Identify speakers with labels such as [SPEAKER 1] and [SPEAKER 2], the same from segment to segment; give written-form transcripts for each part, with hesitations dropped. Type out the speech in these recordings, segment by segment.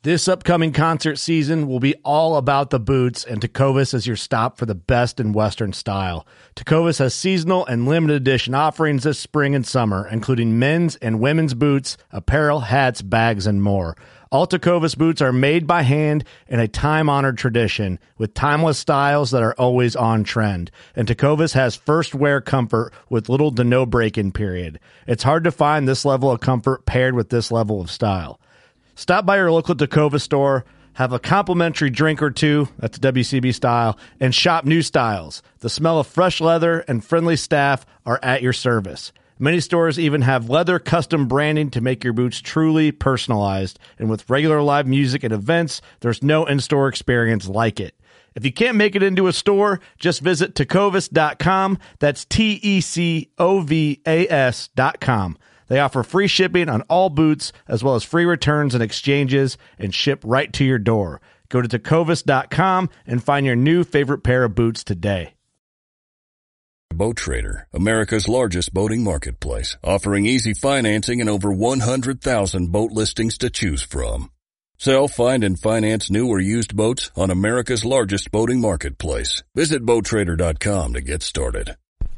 [SPEAKER 1] This upcoming concert season will be all about the boots, and Tecovas is your stop for the best in Western style. Tecovas has seasonal and limited edition offerings this spring and summer, including men's and women's boots, apparel, hats, bags, and more. All Tecovas boots are made by hand in a time-honored tradition with timeless styles that are always on trend. And Tecovas has first wear comfort with little to no break-in period. It's hard to find this level of comfort paired with this level of style. Stop by your local Tecovas store, have a complimentary drink or two, that's WCB style, and shop new styles. The smell of fresh leather and friendly staff are at your service. Many stores even have leather custom branding to make your boots truly personalized. And with regular live music and events, there's no in-store experience like it. If you can't make it into a store, just visit tecovas.com. That's TECOVAS.com. They offer free shipping on all boots, as well as free returns and exchanges, and ship right to your door. Go to tecovas.com and find your new favorite pair of boots today.
[SPEAKER 2] Boat Trader, America's largest boating marketplace, offering easy financing and over 100,000 boat listings to choose from. Sell, find, and finance new or used boats on America's largest boating marketplace. Visit BoatTrader.com to get started.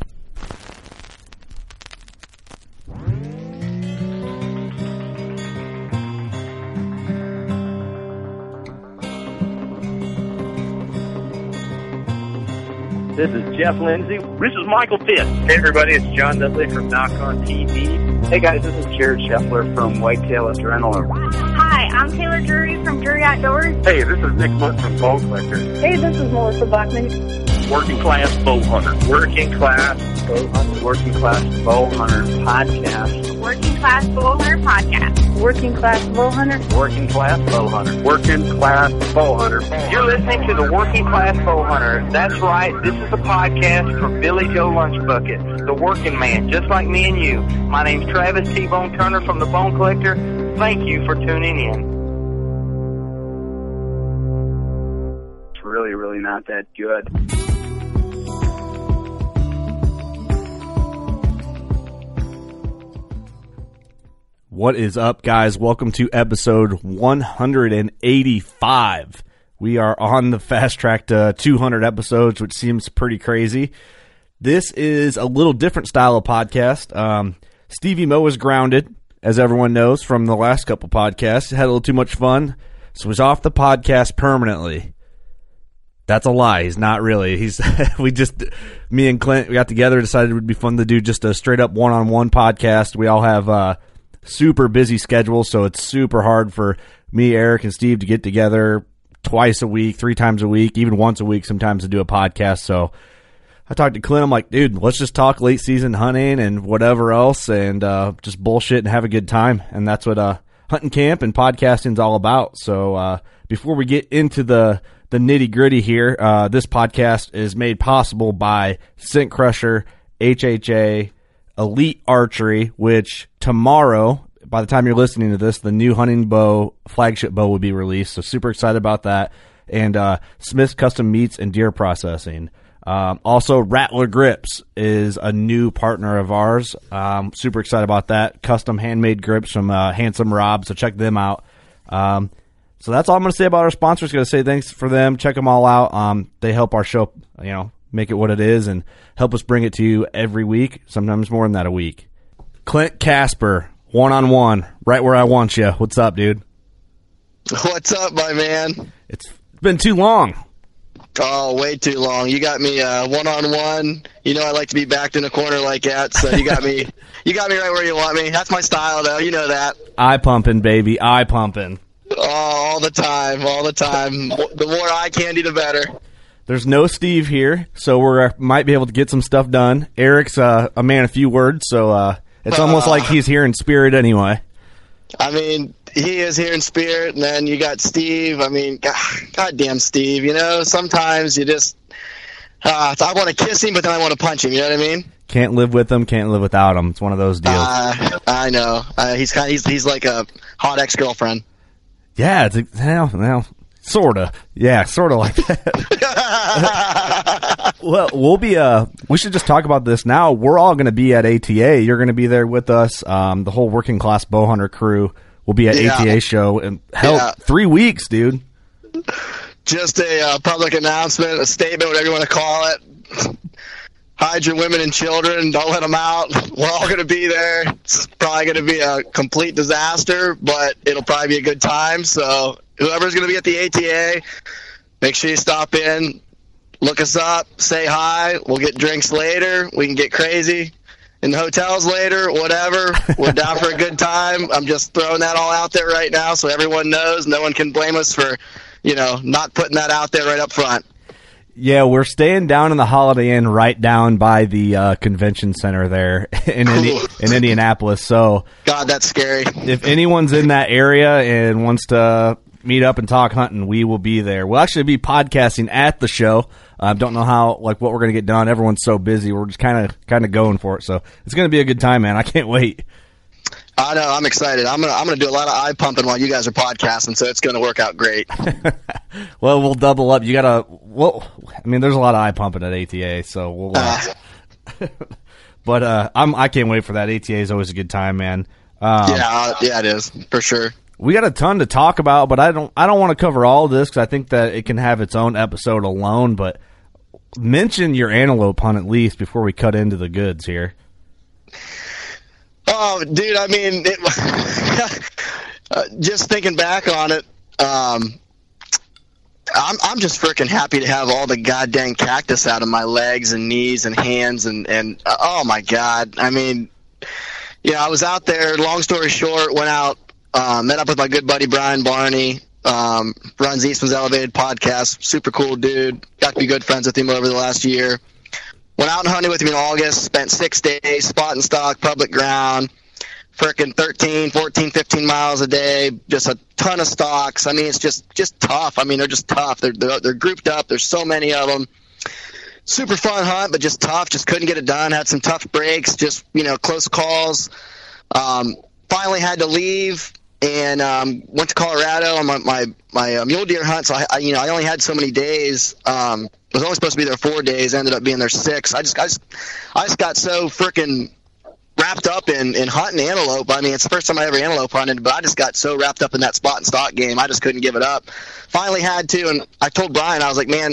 [SPEAKER 3] This is Jeff Lindsay. This is Michael Pitt. Hey, everybody, it's John Dudley from Knock on TV. Hey, guys, this is Jared Scheffler from Whitetail Adrenaline.
[SPEAKER 4] Hi, I'm Taylor Drury from Drury Outdoors.
[SPEAKER 3] Hey, this is Nick Mutt from Bow Collector.
[SPEAKER 4] Hey, this is Melissa Bachman.
[SPEAKER 3] Working Class Bow Hunter. Working Class Bow Hunter. Working Class Bow Hunter Podcast.
[SPEAKER 4] Working Class Bow Hunter Podcast. Working Class Bow Hunter.
[SPEAKER 3] Working Class Bow Hunter. Working Class Bow Hunter. You're listening to the Working Class Bow Hunter. That's right. This is a podcast for Billy Joe Lunchbucket, the working man, just like me and you. My name's Travis T-Bone Turner from the Bone Collector. Thank you for tuning in. It's really not that good.
[SPEAKER 1] What is up, guys? Welcome to episode 185. We are on the fast track to 200 episodes, which seems pretty crazy. This is a little different style of podcast. Stevie Mo is grounded, as everyone knows from the last couple podcasts. Had a little too much fun, so he's off the podcast permanently. That's a lie. He's not really. Me and Clint, we got together, decided it would be fun to do just a straight up one-on-one podcast. We all have super busy schedules, so it's super hard for me, Eric, and Steve to get together twice a week, 3 times a week, even once a week sometimes to do a podcast. So I talked to Clint. I'm like, dude, let's just talk late season hunting and whatever else and just bullshit and have a good time. And that's what hunting camp and podcasting is all about. So before we get into the nitty gritty here, this podcast is made possible by Scent Crusher, HHA, Elite Archery, which tomorrow, by the time you're listening to this, the new hunting bow, flagship bow will be released. So super excited about that. And Smith's Custom Meats and Deer Processing. Also, Rattler Grips is a new partner of ours. Super excited about that. Custom handmade grips from Handsome Rob. So check them out. So that's all I'm going to say about our sponsors. Going to say thanks for them. Check them all out. They help our show, make it what it is and help us bring it to you every week, sometimes more than that a week. Clint Casper, one-on-one, right where I want you. What's up, dude?
[SPEAKER 5] What's up, my man?
[SPEAKER 1] It's been too long.
[SPEAKER 5] Oh, way too long. You got me one-on-one. You know I like to be backed in a corner like that, so you got me right where you want me. That's my style, though. You know that.
[SPEAKER 1] Eye pumping, baby. Eye pumping.
[SPEAKER 5] Oh, all the time. The more eye candy, the better.
[SPEAKER 1] There's no Steve here, so we might be able to get some stuff done. Eric's a man of few words, so it's almost like he's here in spirit anyway.
[SPEAKER 5] I mean, he is here in spirit, and then you got Steve. I mean, goddamn Steve. Sometimes you just I want to kiss him, but then I want to punch him. You know what I mean?
[SPEAKER 1] Can't live with him, can't live without him. It's one of those deals.
[SPEAKER 5] I know. He's like a hot ex-girlfriend.
[SPEAKER 1] Yeah, well, sort of. Yeah, sort of like that. Well, we should just talk about this now. We're all going to be at ATA. You're going to be there with us. The whole Working Class Bow Hunter crew we'll be at ATA show in 3 weeks, dude.
[SPEAKER 5] Just a public announcement, a statement, whatever you want to call it. Hide your women and children. Don't let them out. We're all going to be there. It's probably going to be a complete disaster, but it'll probably be a good time. So whoever's going to be at the ATA, make sure you stop in, look us up, say hi. We'll get drinks later. We can get crazy in the hotels later, whatever. We're down for a good time. I'm just throwing that all out there right now so everyone knows. No one can blame us for, not putting that out there right up front.
[SPEAKER 1] Yeah, we're staying down in the Holiday Inn right down by the convention center there in Indianapolis. So,
[SPEAKER 5] God, that's scary.
[SPEAKER 1] If anyone's in that area and wants to meet up and talk hunting, we will be there. We'll actually be podcasting at the show. Don't know what we're going to get done. Everyone's so busy. We're just kind of going for it. So it's going to be a good time, man. I can't wait.
[SPEAKER 5] I know. I'm excited. I'm gonna do a lot of eye pumping while you guys are podcasting, so it's going to work out great.
[SPEAKER 1] Well, we'll double up. You gotta. Well, I mean, there's a lot of eye pumping at ATA, so we'll. But I can't wait for that. ATA is always a good time, man.
[SPEAKER 5] Yeah, it is for sure.
[SPEAKER 1] We got a ton to talk about, but I don't want to cover all of this because I think that it can have its own episode alone. But mention your antelope hunt at least before we cut into the goods here.
[SPEAKER 5] Oh, dude, I mean, just thinking back on it, I'm just freaking happy to have all the goddamn cactus out of my legs and knees and hands and oh my God. I mean, I was out there, long story short, went out, met up with my good buddy Brian Barney, runs Eastman's Elevated podcast, super cool dude, got to be good friends with him over the last year. Went out and hunted with him in August, spent 6 days, spot and stock, public ground, frickin' 13, 14, 15 miles a day, just a ton of stocks. I mean, it's just tough. I mean, they're just tough. They're grouped up. There's so many of them. Super fun hunt, but just tough. Just couldn't get it done. Had some tough breaks, just, close calls. Finally had to leave and went to Colorado on my mule deer hunt. So I only had so many days. I was only supposed to be there 4 days. Ended up being there 6. I just got so freaking wrapped up in hunting antelope. I mean, it's the first time I ever antelope hunted, but I just got so wrapped up in that spot and stock game. I just couldn't give it up. Finally had to, and I told Brian, I was like, man,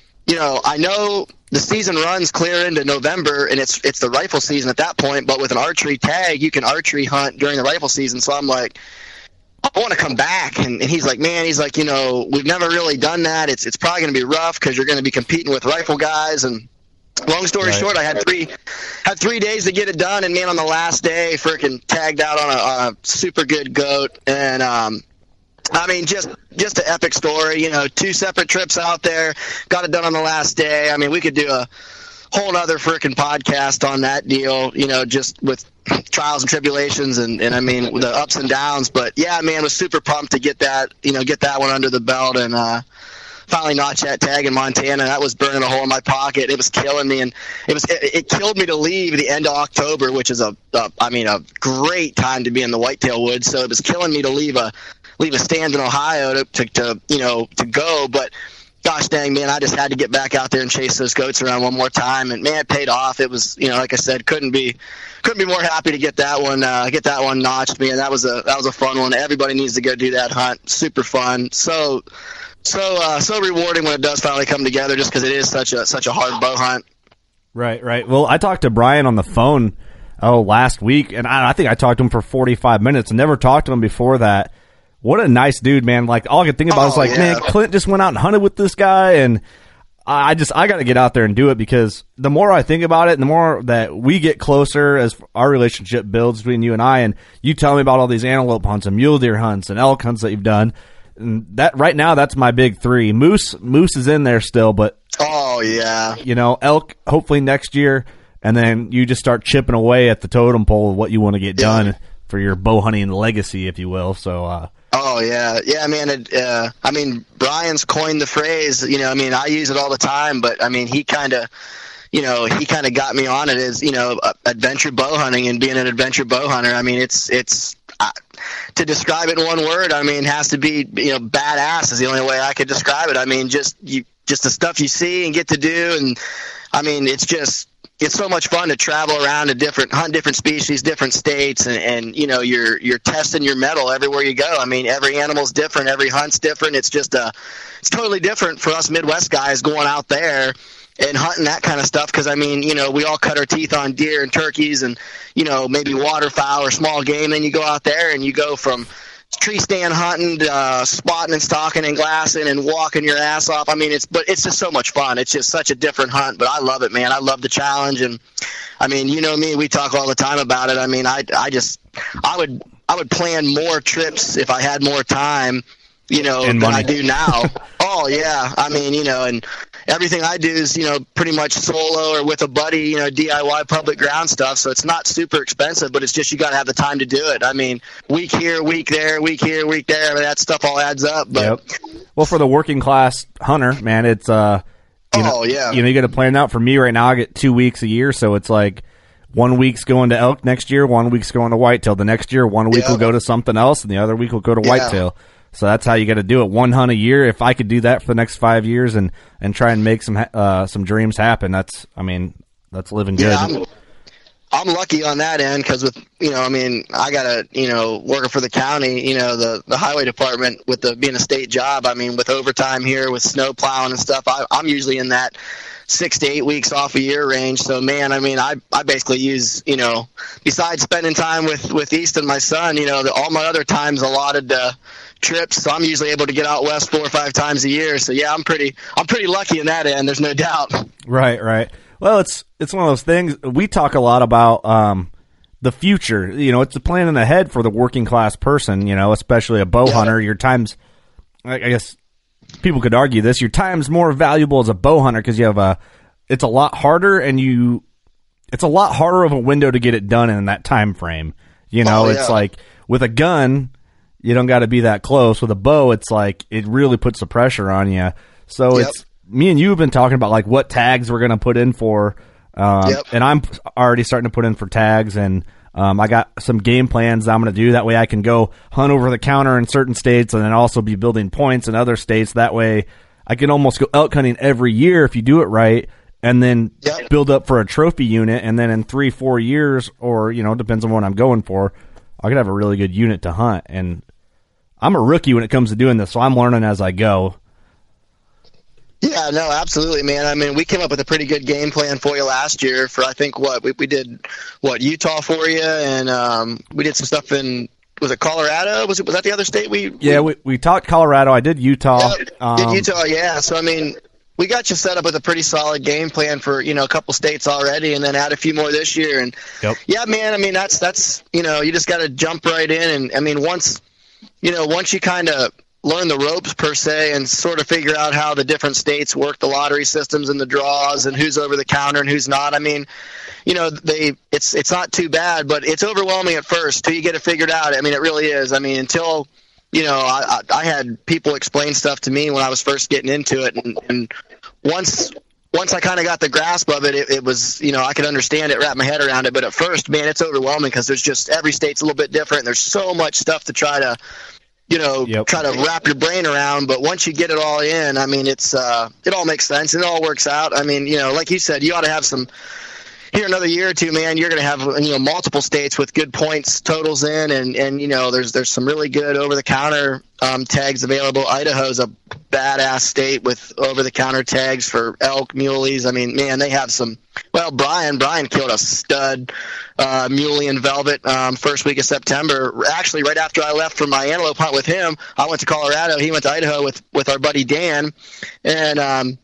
[SPEAKER 5] I know the season runs clear into November, and it's the rifle season at that point, but with an archery tag, you can archery hunt during the rifle season. So I'm like, I want to come back. And he's like, man, we've never really done that. It's probably going to be rough because you're going to be competing with rifle guys. And long story short, I had 3 days to get it done. And man, on the last day, freaking tagged out on a super good goat. And, I mean, just an epic story, 2 separate trips out there, got it done on the last day. I mean, we could do a whole other freaking podcast on that deal, just with trials and tribulations and I mean the ups and downs. But yeah, man, was super pumped to get that one under the belt and finally notch that tag in Montana. That was burning a hole in my pocket. It was killing me, and it killed me to leave the end of October, which is a great time to be in the whitetail woods. So it was killing me to leave a stand in Ohio to go, but gosh dang, man, I just had to get back out there and chase those goats around one more time, and man, it paid off. It was, like I said, couldn't be more happy to get that one notched, man. That was a fun one. Everybody needs to go do that hunt. Super fun. So rewarding when it does finally come together, just because it is such a hard bow hunt.
[SPEAKER 1] Right. Well, I talked to Brian on the phone last week, and I think I talked to him for 45 minutes and never talked to him before that. What a nice dude, man. Like, all I could think about was like, man, Clint just went out and hunted with this guy, and I got to get out there and do it, because the more I think about it and the more that we get closer as our relationship builds between you and I, and you tell me about all these antelope hunts and mule deer hunts and elk hunts that you've done, and that right now, that's my big 3. Moose is in there still, but
[SPEAKER 5] oh yeah,
[SPEAKER 1] elk hopefully next year, and then you just start chipping away at the totem pole of what you want to get done for your bow hunting legacy, if you will. So
[SPEAKER 5] oh yeah, man. Brian's coined the phrase. I use it all the time, but I mean, he kind of got me on it as adventure bow hunting and being an adventure bow hunter. I mean, it's to describe it in one word. I mean, it has to be badass is the only way I could describe it. I mean, just the stuff you see and get to do, and I mean, it's so much fun to travel around to hunt different species, different states, and you're testing your mettle everywhere you go. I mean, every animal's different, every hunt's different. It's it's totally different for us Midwest guys going out there and hunting that kind of stuff, because I mean, we all cut our teeth on deer and turkeys and maybe waterfowl or small game. Then you go out there and you go from tree stand hunting, spotting and stalking and glassing and walking your ass off. I mean, it's just so much fun. It's just such a different hunt, but I love it, man. I love the challenge. And I mean, me, we talk all the time about it. I mean, I would plan more trips if I had more time, than I do now. Oh yeah. I mean, and everything I do is, pretty much solo or with a buddy, DIY public ground stuff. So it's not super expensive, but it's just, you got to have the time to do it. I mean, week here, week there, week here, week there. I mean, that stuff all adds up. But
[SPEAKER 1] Well, for the working class hunter, man, it's, you got to plan out. For me right now, I get 2 weeks a year. So it's like 1 week's going to elk next year, 1 week's going to whitetail. The next year, 1 week will go to something else, and the other week will go to whitetail. So that's how you got to do it. 1 hunt a year. If I could do that for the next 5 years and try and make some dreams happen, that's living good.
[SPEAKER 5] Yeah, I'm lucky on that end, because with I got working for the county, the highway department with being a state job. I mean, with overtime here with snow plowing and stuff, I'm usually in that 6 to 8 weeks off a year range. So man, I mean, I basically use, besides spending time with Easton, my son, all my other time's allotted to trips. So I'm usually able to get out west 4 or 5 times a year. So yeah, I'm pretty lucky in that end. There's no doubt.
[SPEAKER 1] Right. Well, it's one of those things. We talk a lot about the future. It's a planning ahead for the working class person. Especially a bow hunter. Your time's, I guess, people could argue this. Your time's more valuable as a bow hunter because you have it's a lot harder, and it's a lot harder of a window to get it done in that time frame. It's like with a gun, you don't got to be that close. With a bow, it's like it really puts the pressure on you. So it's me and you have been talking about like what tags we're going to put in for, and I'm already starting to put in for tags, and I got some game plans I'm going to do. That way I can go hunt over the counter in certain states and then also be building points in other states. That way I can almost go elk hunting every year if you do it right, and then build up for a trophy unit. And then in 3-4 years, or, depends on what I'm going for, I could have a really good unit to hunt. And I'm a rookie when it comes to doing this, so I'm learning as I go.
[SPEAKER 5] Yeah, no, absolutely, man. I mean, we came up with a pretty good game plan for you last year for, I think, we did Utah for you, and we did some stuff in, was it Colorado? Was that the other state? We talked Colorado.
[SPEAKER 1] I did Utah.
[SPEAKER 5] Did Utah, yeah. So, I mean, we got you set up with a pretty solid game plan for, a couple states already, and then add a few more this year. And yeah, man, I mean, that's you just got to jump right in. And I mean, once you kind of learn the ropes per se and sort of figure out how the different states work the lottery systems and the draws and who's over the counter and who's not. I mean, it's not too bad, but it's overwhelming at first till you get it figured out. I mean, it really is. I mean, until, I had people explain stuff to me when I was first getting into it. And once I kind of got the grasp of it, it was, I could understand it, wrap my head around it. But at first, man, it's overwhelming because there's just every state's a little bit different. There's so much stuff to try to, try to wrap your brain around. But once you get it all in, I mean, it all makes sense and it all works out. I mean, like you said, you ought to have some, here another year or two, man, you're going to have, multiple states with good points totals in. And there's some really good over-the-counter tags available. Idaho's a badass state with over-the-counter tags for elk, muleys. I mean, man, they have some. Well, Brian killed a stud muley and velvet first week of September. Actually, right after I left for my antelope hunt with him, I went to Colorado. He went to Idaho with our buddy Dan, and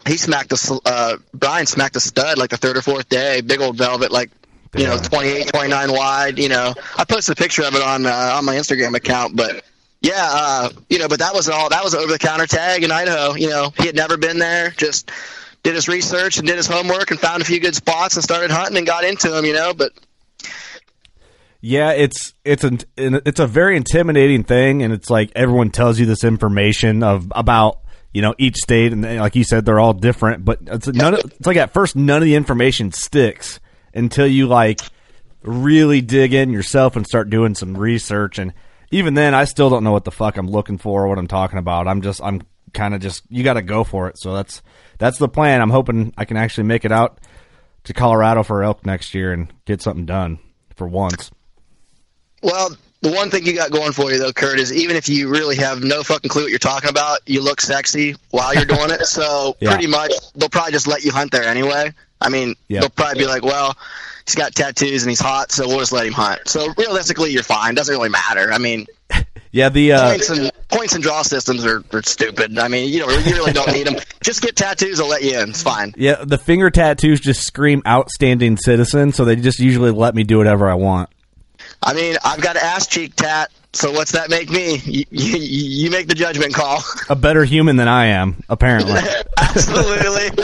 [SPEAKER 5] Brian smacked a stud like the third or fourth day, big old velvet, like 28, 29 wide. I posted a picture of it on my Instagram account, but. Yeah, but that was over the counter tag in Idaho. He had never been there, just did his research and did his homework and found a few good spots and started hunting and got into them, but
[SPEAKER 1] yeah, it's a very intimidating thing, and it's like everyone tells you this information about each state, and like you said, they're all different, but it's like at first none of the information sticks until you like really dig in yourself and start doing some research. And even then, I still don't know what the fuck I'm looking for or what I'm talking about. I'm kind kind of just, you got to go for it. So that's the plan. I'm hoping I can actually make it out to Colorado for elk next year and get something done for once.
[SPEAKER 5] Well, the one thing you got going for you, though, Kurt, is even if you really have no fucking clue what you're talking about, you look sexy while you're doing it. So pretty much they'll probably just let you hunt there anyway. I mean, they'll probably be like, well, he's got tattoos and he's hot, so we'll just let him hunt. So realistically, you're fine. Doesn't really matter. I mean, the points and draw systems are stupid. I mean, you really don't need them. Just get tattoos, they'll let you in. It's fine.
[SPEAKER 1] Yeah, the finger tattoos just scream outstanding citizen, so they just usually let me do whatever I want.
[SPEAKER 5] I mean, I've got an ass cheek tat, so what's that make me? You make the judgment call.
[SPEAKER 1] A better human than I am, apparently.
[SPEAKER 5] Absolutely.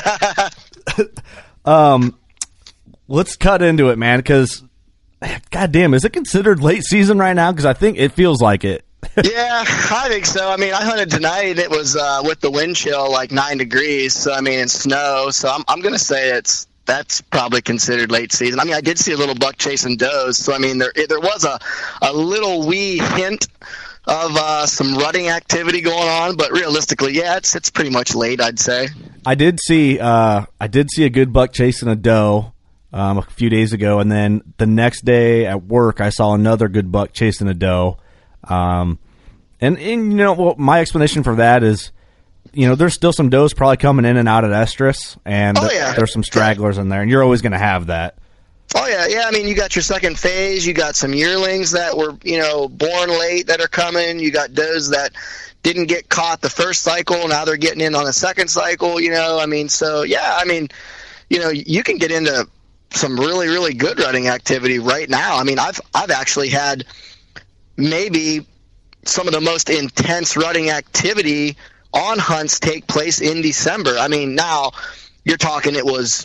[SPEAKER 1] Let's cut into it, man, because, goddamn, is it considered late season right now? Because I think it feels like it.
[SPEAKER 5] Yeah, I think so. I mean, I hunted tonight, and it was with the wind chill like 9 degrees, so I mean, and snow, so I'm going to say that's probably considered late season. I mean, I did see a little buck chasing does, so I mean, there was a little wee hint of some rutting activity going on, but realistically, yeah, it's pretty much late, I'd say.
[SPEAKER 1] I did see a good buck chasing a doe a few days ago, and then the next day at work, I saw another good buck chasing a doe. And you know, well, my explanation for that is, there's still some does probably coming in and out at estrus, and there's some stragglers in there, and you're always going to have that.
[SPEAKER 5] Oh, yeah. I mean, you got your second phase. You got some yearlings that were, born late that are coming. You got does that didn't get caught the first cycle. Now they're getting in on the second cycle, I mean, so, yeah, I mean, you can get into some really, really good rutting activity right now. I mean, I've actually had maybe some of the most intense rutting activity on hunts take place in December. I mean, now you're talking it was,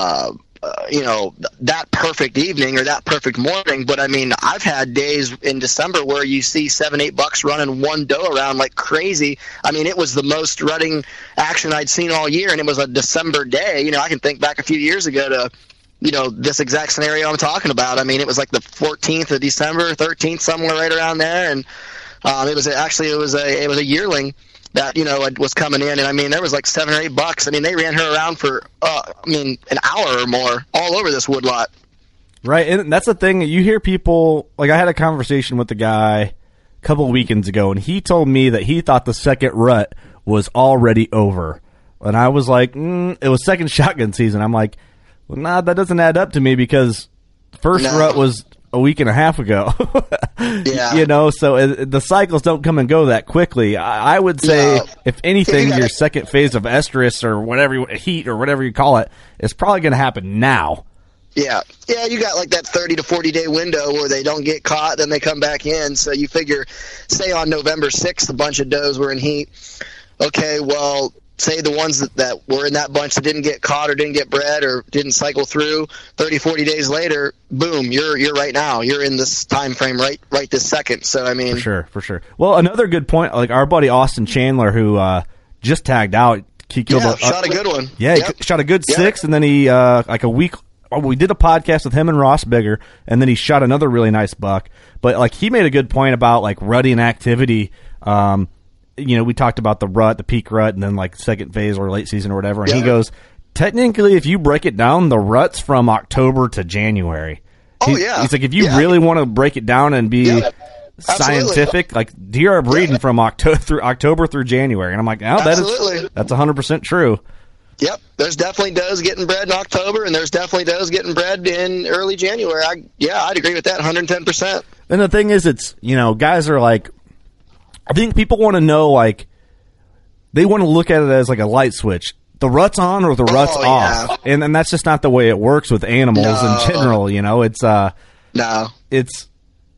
[SPEAKER 5] that perfect evening or that perfect morning. But I mean, I've had days in December where you see 7-8 bucks running one doe around like crazy. I mean, it was the most rutting action I'd seen all year, and it was a December day. I can think back a few years ago to, this exact scenario I'm talking about. I mean, it was like the 14th of December, 13th, somewhere right around there. And it was a yearling that, was coming in. And I mean, there was like 7 or 8 bucks. I mean, they ran her around for, an hour or more all over this woodlot.
[SPEAKER 1] Right. And that's the thing. You hear people, like I had a conversation with the guy a couple of weekends ago, and he told me that he thought the second rut was already over. And I was like, it was second shotgun season. I'm like, well, nah, that doesn't add up to me because first rut was a week and a half ago.
[SPEAKER 5] Yeah.
[SPEAKER 1] So the cycles don't come and go that quickly. I would say, if anything, your second phase of estrus or whatever, heat or whatever you call it, is probably going to happen now.
[SPEAKER 5] Yeah, you got like that 30 to 40 day window where they don't get caught, then they come back in. So you figure, say on November 6th, a bunch of does were in heat. Okay, well, say the ones that were in that bunch that didn't get caught or didn't get bred or didn't cycle through, 30, 40 days later, boom, you're right now. You're in this time frame right this second. So, I mean.
[SPEAKER 1] For sure. Well, another good point, like our buddy Austin Chandler, who just tagged out, he killed
[SPEAKER 5] shot a good one.
[SPEAKER 1] Yeah, he shot a good 6, and then he, like a week, we did a podcast with him and Ross Bigger, and then he shot another really nice buck. But, like, he made a good point about, like, rutting activity. We talked about the rut, the peak rut, and then like second phase or late season or whatever. And he goes, technically, if you break it down, the rut's from October to January. He's like, if you really want to break it down and be scientific, like deer are breeding from October through January. And I'm like, oh, that's 100% true.
[SPEAKER 5] Yep, there's definitely does getting bred in October, and there's definitely does getting bred in early January. I'd agree with that 110%.
[SPEAKER 1] And the thing is, it's, guys are like, I think people want to know, like, they want to look at it as like a light switch. The rut's on or the rut's off. And that's just not the way it works with animals in general, It's, it's,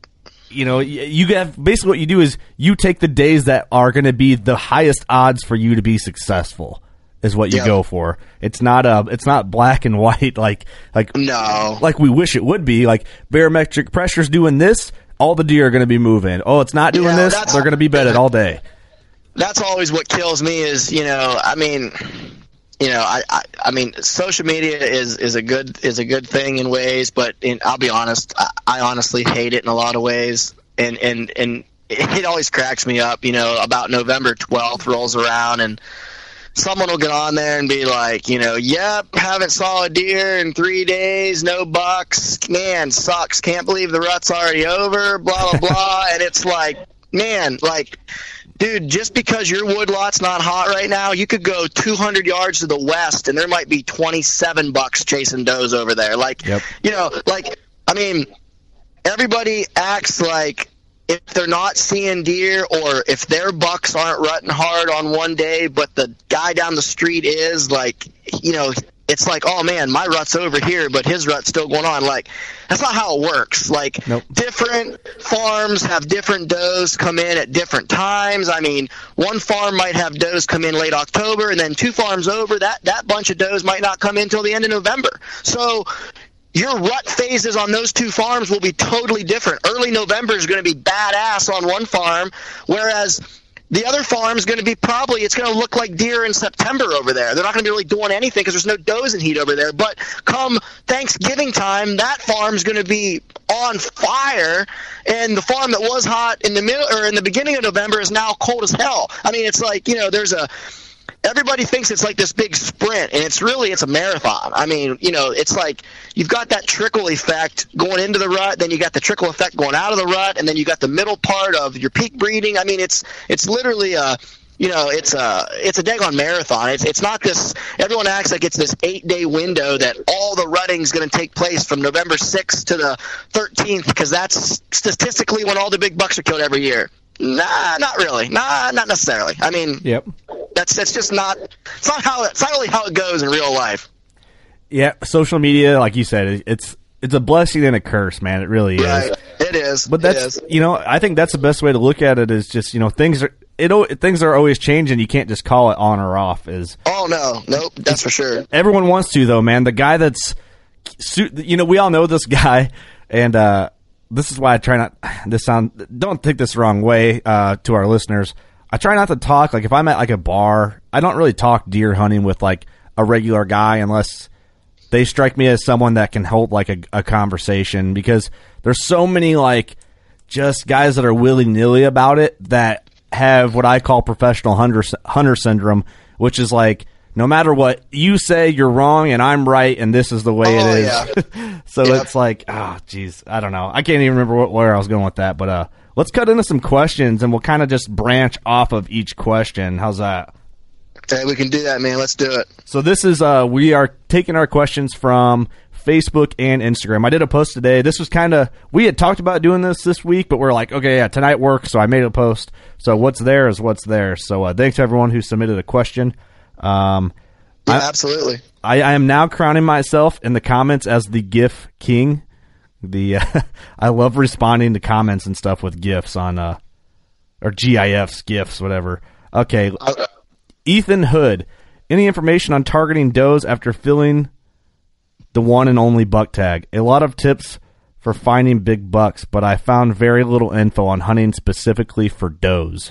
[SPEAKER 1] you have, basically what you do is you take the days that are going to be the highest odds for you to be successful is what you go for. It's not black and white like we wish it would be. Like barometric pressure's doing this, all the deer are going to be moving. Oh, it's not doing this, they're going to be bedded all day.
[SPEAKER 5] That's always what kills me is, I mean, social media is a good thing in ways, but I'll be honest, I honestly hate it in a lot of ways. And it always cracks me up, about November 12th rolls around and someone will get on there and be like, yep, haven't saw a deer in 3 days, no bucks, man, sucks, can't believe the rut's already over, blah, blah, blah. And it's like, man, like, dude, just because your woodlot's not hot right now, you could go 200 yards to the west and there might be 27 bucks chasing does over there. Like,
[SPEAKER 1] yep.
[SPEAKER 5] Everybody acts like if they're not seeing deer or if their bucks aren't rutting hard on one day, but the guy down the street is, like, it's like, oh, man, my rut's over here, but his rut's still going on. Like, that's not how it works. Like,
[SPEAKER 1] nope.
[SPEAKER 5] Different farms have different does come in at different times. I mean, one farm might have does come in late October, and then 2 farms over, that bunch of does might not come in until the end of November. So your rut phases on those 2 farms will be totally different. Early November is going to be badass on one farm, whereas the other farm is going to be it's going to look like deer in September over there. They're not going to be really doing anything because there's no does in heat over there. But come Thanksgiving time, that farm is going to be on fire, and the farm that was hot in the middle or in the beginning of November is now cold as hell. I mean, it's like, everybody thinks it's like this big sprint, and it's a marathon. I mean, it's like you've got that trickle effect going into the rut, then you got the trickle effect going out of the rut, and then you got the middle part of your peak breeding. I mean, it's literally it's a daggone marathon. It's not this. Everyone acts like it's this 8-day window that all the rutting's going to take place from November 6th to the 13th, because that's statistically when all the big bucks are killed every year. Nah, not really. Nah, not necessarily. I mean,
[SPEAKER 1] yep.
[SPEAKER 5] That's just not. It's not really how it goes in real life.
[SPEAKER 1] Yeah, social media, like you said, it's a blessing and a curse, man. It really is.
[SPEAKER 5] Right. It is.
[SPEAKER 1] But that's I think that's the best way to look at it. Is just things are always changing. You can't just call it on or off.
[SPEAKER 5] Nope, that's for sure.
[SPEAKER 1] Everyone wants to, though, man. The guy that's we all know this guy, and this is why I try not. Don't take this the wrong way to our listeners. I try not to talk, like, if I'm at, like, a bar, I don't really talk deer hunting with, like, a regular guy unless they strike me as someone that can hold, like, a conversation, because there's so many, like, just guys that are willy-nilly about it that have what I call professional hunter syndrome, which is, like, no matter what you say, you're wrong, and I'm right, and this is the way it is. Yeah. So It's like, oh, geez, I don't know. I can't even remember where I was going with that, but let's cut into some questions, and we'll kind of just branch off of each question. How's that?
[SPEAKER 5] Hey, we can do that, man. Let's do it.
[SPEAKER 1] So this is we are taking our questions from Facebook and Instagram. I did a post today. This was we had talked about doing this week, but we're like, okay, yeah, tonight works, so I made a post. So what's there is what's there. So thanks to everyone who submitted a question.
[SPEAKER 5] Absolutely.
[SPEAKER 1] I am now crowning myself in the comments as the GIF king. I love responding to comments and stuff with GIFs on or GIFs, GIFs, whatever. Okay. Ethan Hood, any information on targeting does after filling the one and only buck tag? A lot of tips for finding big bucks, but I found very little info on hunting specifically for does.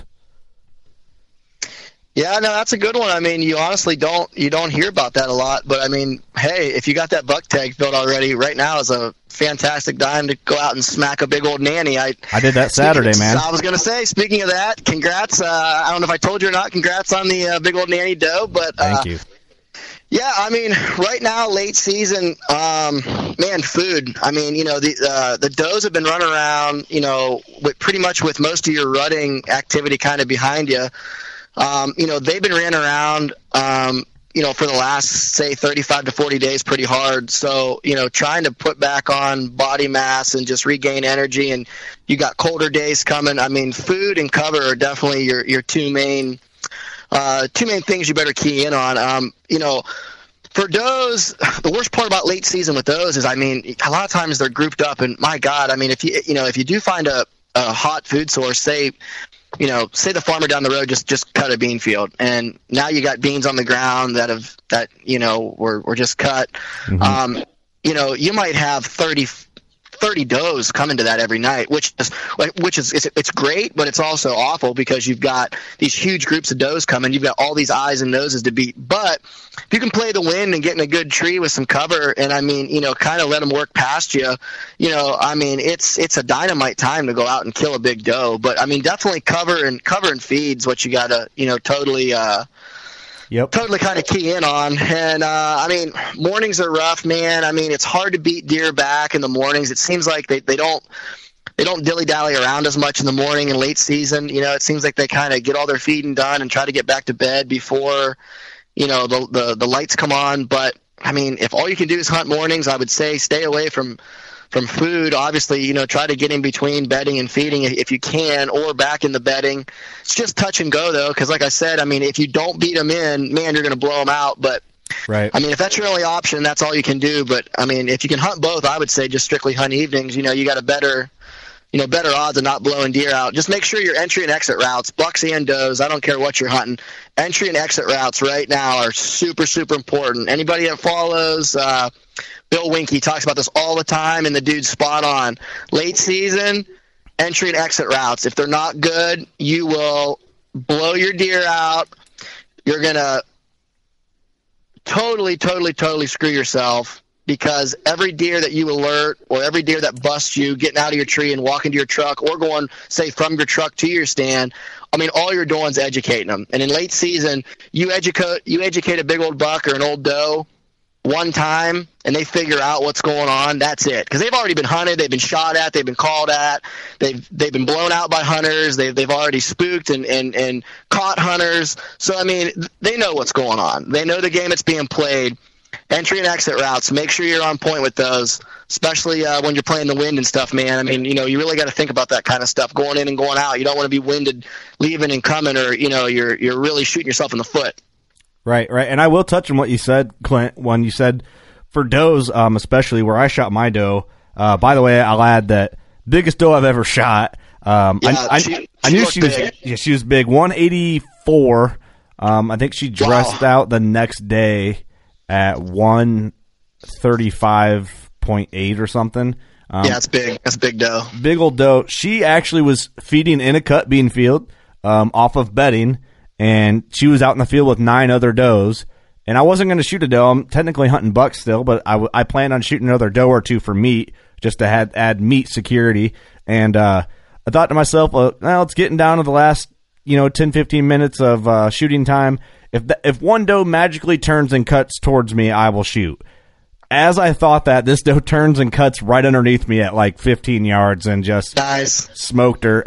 [SPEAKER 5] Yeah, no, that's a good one. I mean, you honestly don't hear about that a lot, but I mean, hey, if you got that buck tag filled already, right now is a fantastic time to go out and smack a big old nanny. I
[SPEAKER 1] did that Saturday, man.
[SPEAKER 5] I was going to say, speaking of that, congrats. I don't know if I told you or not, congrats on the big old nanny doe, but
[SPEAKER 1] thank you.
[SPEAKER 5] Yeah, I mean, right now, late season, man, food. I mean, the does have been running around, pretty much with most of your rutting activity kind of behind you. They've been running around, for the last, say, 35 to 40 days pretty hard. So, trying to put back on body mass and just regain energy. And you got colder days coming. I mean, food and cover are definitely your two main things you better key in on. For does, the worst part about late season with those is, I mean, a lot of times they're grouped up. And my God, I mean, if you do find a hot food source, say the farmer down the road just cut a bean field, and now you got beans on the ground that were just cut.
[SPEAKER 1] Mm-hmm.
[SPEAKER 5] You might have 30 30 does come into that every night, which is it's great, but it's also awful because you've got these huge groups of does coming. You've got all these eyes and noses to beat. But if you can play the wind and get in a good tree with some cover, and I mean, kind of let them work past you, I mean, it's a dynamite time to go out and kill a big doe. But I mean, definitely cover and feed's what you got to, totally. Totally kind of key in on. And, I mean, mornings are rough, man. I mean, it's hard to beat deer back in the mornings. It seems like they don't dilly-dally around as much in the morning and late season. It seems like they kind of get all their feeding done and try to get back to bed before, the lights come on. But, I mean, if all you can do is hunt mornings, I would say stay away from food. Obviously, try to get in between bedding and feeding if you can, or back in the bedding. It's just touch and go, though, because like I said, I mean, if you don't beat them in, man, you're going to blow them out. But,
[SPEAKER 1] right.
[SPEAKER 5] I mean, if that's your only option, that's all you can do. But, I mean, if you can hunt both, I would say just strictly hunt evenings. You got a better odds of not blowing deer out. Just make sure your entry and exit routes, bucks and does, I don't care what you're hunting, entry and exit routes right now are super, super important. Anybody that follows Bill Winke talks about this all the time, and the dude's spot on. Late season, entry and exit routes. If they're not good, you will blow your deer out. You're going to totally, totally, totally screw yourself, because every deer that you alert, or every deer that busts you getting out of your tree and walking to your truck, or going, say, from your truck to your stand, I mean, all you're doing is educating them. And in late season, you educate a big old buck or an old doe one time, and they figure out what's going on. That's it, because they've already been hunted, they've been shot at, they've been called at, they've been blown out by hunters, they've already spooked and caught hunters. So I mean, they know what's going on. They know the game that's being played. Entry and exit routes, make sure you're on point with those, especially when you're playing the wind and stuff, man. I mean, you really got to think about that kind of stuff going in and going out. You don't want to be winded leaving and coming, or you're really shooting yourself in the foot.
[SPEAKER 1] Right. And I will touch on what you said, Clint, when you said for does, especially where I shot my doe. By the way, I'll add that biggest doe I've ever shot. I knew she was big, 184. I think she dressed out the next day at 135.8 or something.
[SPEAKER 5] It's big. That's a big doe.
[SPEAKER 1] Big old doe. She actually was feeding in a cut bean field off of bedding, and she was out in the field with 9 other does. And I wasn't going to shoot a doe. I'm technically hunting bucks still, but I planned on shooting another doe or two for meat, just to add meat security. And I thought to myself, well, it's getting down to the last 10-15 minutes of shooting time. If one doe magically turns and cuts towards me, I will shoot. As I thought that, this doe turns and cuts right underneath me at like 15 yards and just smoked her.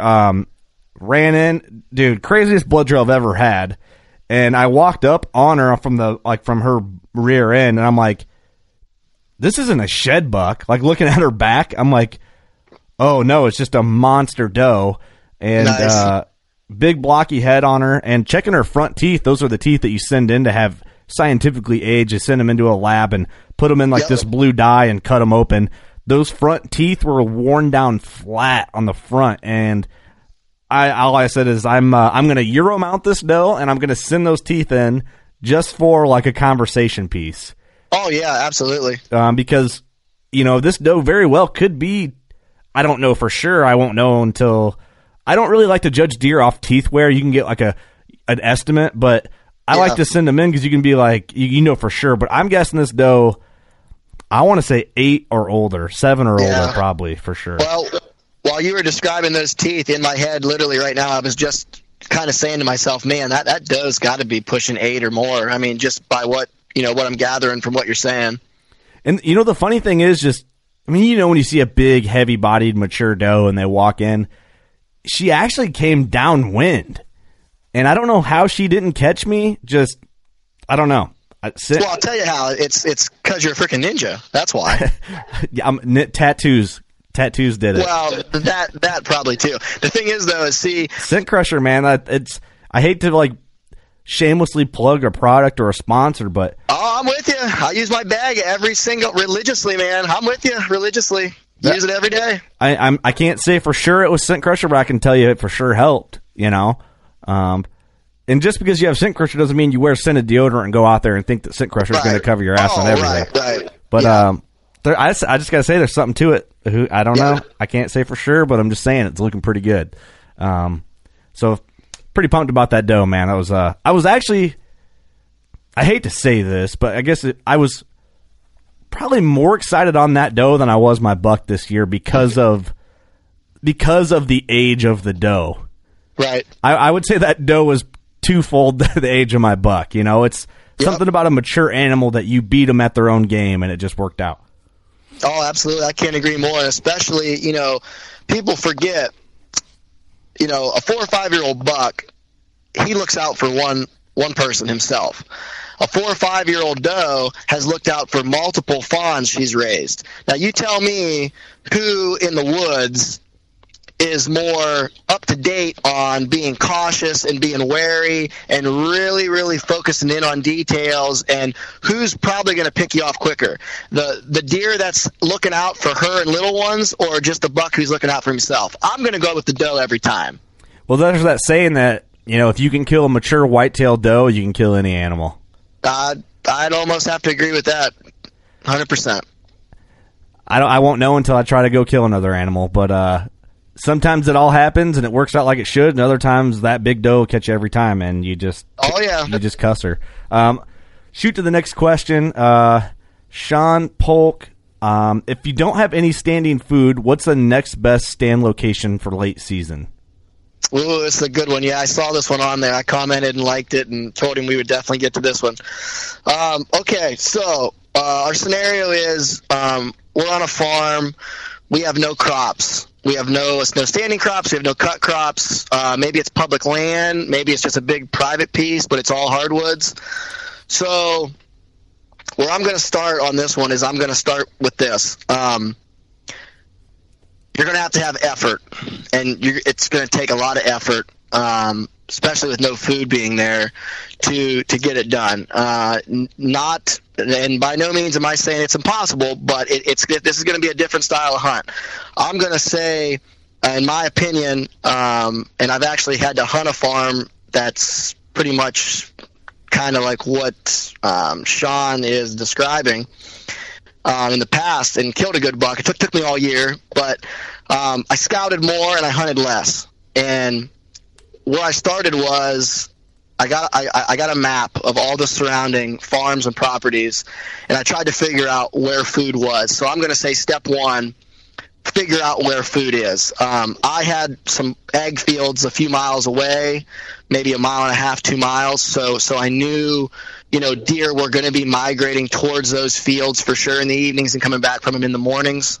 [SPEAKER 1] Ran in, dude, craziest blood trail I've ever had. And I walked up on her from her rear end, and I'm like, this isn't a shed buck. Like, looking at her back, I'm like, oh no, it's just a monster doe. And big blocky head on her, and checking her front teeth. Those are the teeth that you send in to have scientifically aged. You send them into a lab and put them in this blue dye and cut them open. Those front teeth were worn down flat on the front, and all I said is I'm going to Euro mount this doe, and I'm going to send those teeth in just for like a conversation piece.
[SPEAKER 5] Oh yeah, absolutely.
[SPEAKER 1] Because this doe very well could be. I don't know for sure. I won't know until. I don't really like to judge deer off teeth wear. You can get like an estimate, but I like to send them in because you can be like, you know for sure. But I'm guessing this doe, I want to say 8 or older, 7 or older, probably for sure.
[SPEAKER 5] Well, while you were describing those teeth in my head, literally right now, I was just kind of saying to myself, man, that doe's got to be pushing 8 or more. I mean, just by what I'm gathering from what you're saying.
[SPEAKER 1] And the funny thing is when you see a big, heavy-bodied, mature doe and they walk in, she actually came downwind, and I don't know how she didn't catch me. I don't know.
[SPEAKER 5] Well, I'll tell you how. It's because you're a freaking ninja. That's why.
[SPEAKER 1] Tattoos did it.
[SPEAKER 5] Well, that probably too. The thing is, though,
[SPEAKER 1] Scent Crusher, man. I hate to shamelessly plug a product or a sponsor, but
[SPEAKER 5] I'm with you. I use my bag religiously, man. I'm with you religiously. Use it every day.
[SPEAKER 1] I can't say for sure it was Scent Crusher, but I can tell you it for sure helped. And just because you have Scent Crusher doesn't mean you wear scented deodorant and go out there and think that Scent Crusher is going to cover your ass on everything.
[SPEAKER 5] Right.
[SPEAKER 1] But I just gotta say there's something to it. I don't know. I can't say for sure, but I'm just saying it's looking pretty good. So pretty pumped about that doe, man. I was actually, I hate to say this, but I guess I was probably more excited on that doe than I was my buck this year because of the age of the doe.
[SPEAKER 5] Right.
[SPEAKER 1] I would say that doe was twofold the age of my buck. You know, it's something about a mature animal that you beat them at their own game, and it just worked out.
[SPEAKER 5] Oh, absolutely. I can't agree more. And especially, you know, people forget, you know, a 4 or 5 year old buck, he looks out for one person himself. A 4 or 5 year old doe has looked out for multiple fawns she's raised. Now, you tell me who in the woods is more up to date on being cautious and being wary and really, really focusing in on details, and who's probably going to pick you off quicker? The deer that's looking out for her and little ones, or just the buck who's looking out for himself? I'm going to go with the doe every time.
[SPEAKER 1] Well, there's that saying that, you know, if you can kill a mature white-tailed doe, you can kill any animal.
[SPEAKER 5] I'd almost have to agree with that 100%.
[SPEAKER 1] I won't know until I try to go kill another animal, but sometimes it all happens and it works out like it should, and other times that big doe will catch you every time, and you just you just cuss her. Shoot to the next question. Sean Polk, if you don't have any standing food, what's the next best stand location for late season?
[SPEAKER 5] Ooh, it's a good one. Yeah, I saw this one on there. I commented and liked it and told him we would definitely get to this one. Okay, so our scenario is we're on a farm. We have no crops. We have no standing crops. We have no cut crops. Maybe it's public land. Maybe it's just a big private piece, but it's all hardwoods. So where I'm going to start on this one is I'm going to start with this. You're going to have effort, and it's going to take a lot of effort, especially with no food being there, to get it done. And by no means am I saying it's impossible, but this is going to be a different style of hunt. I'm going to say, in my opinion, and I've actually had to hunt a farm that's pretty much kind of like what Sean is describing in the past, and killed a good buck. It took me all year, but I scouted more and I hunted less. And where I started was I got a map of all the surrounding farms and properties, and I tried to figure out where food was. So I'm going to say step one, figure out where food is. I had some egg fields a few miles away, maybe 1.5 miles, 2 miles. So I knew, you know, deer were going to be migrating towards those fields for sure in the evenings and coming back from them in the mornings.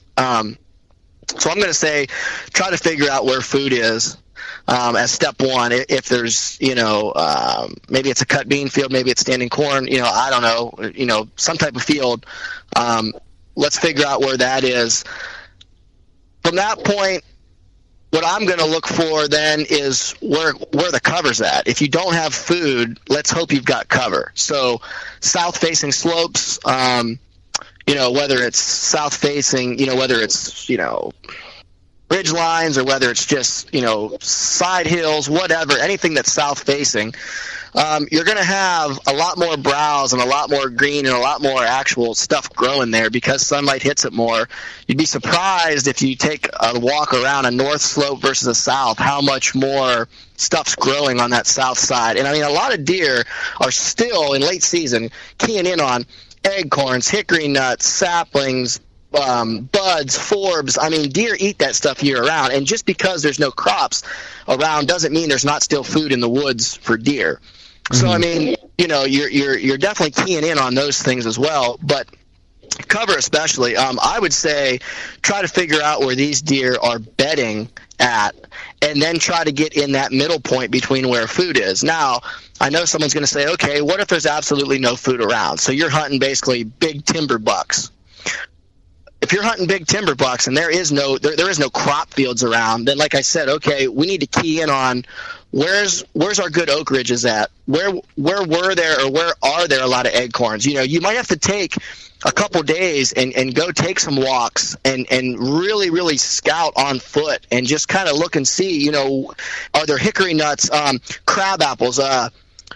[SPEAKER 5] So I'm going to say try to figure out where food is as step one. If there's, you know, maybe it's a cut bean field, maybe it's standing corn, you know, I don't know, you know, some type of field. Let's figure out where that is. From that point, what I'm going to look for then is where the cover's at. If you don't have food, let's hope you've got cover. So south-facing slopes, you know, whether it's south-facing, you know, whether it's, you know, ridge lines or whether it's just, you know, side hills, whatever, anything that's south-facing, you're going to have a lot more browse and a lot more green and a lot more actual stuff growing there because sunlight hits it more. You'd be surprised if you take a walk around a north slope versus a south, how much more stuff's growing on that south side. And, I mean, a lot of deer are still, in late season, keying in on acorns, hickory nuts, saplings, buds, forbs. I mean, deer eat that stuff year round, and just because there's no crops around doesn't mean there's not still food in the woods for deer. So I mean, you know, you're definitely keying in on those things as well, but cover especially. I would say try to figure out where these deer are bedding at, and then try to get in that middle point between where food is. Now, I know someone's going to say, okay, what if there's absolutely no food around? So you're hunting basically big timber bucks. If you're hunting big timber bucks and there is no crop fields around, then like I said, okay, we need to key in on where's our good oak ridges at? Where were there or where are there a lot of acorns? You know, you might have to take a couple days and go take some walks and really, really scout on foot and just kind of look and see, you know, are there hickory nuts, crab apples,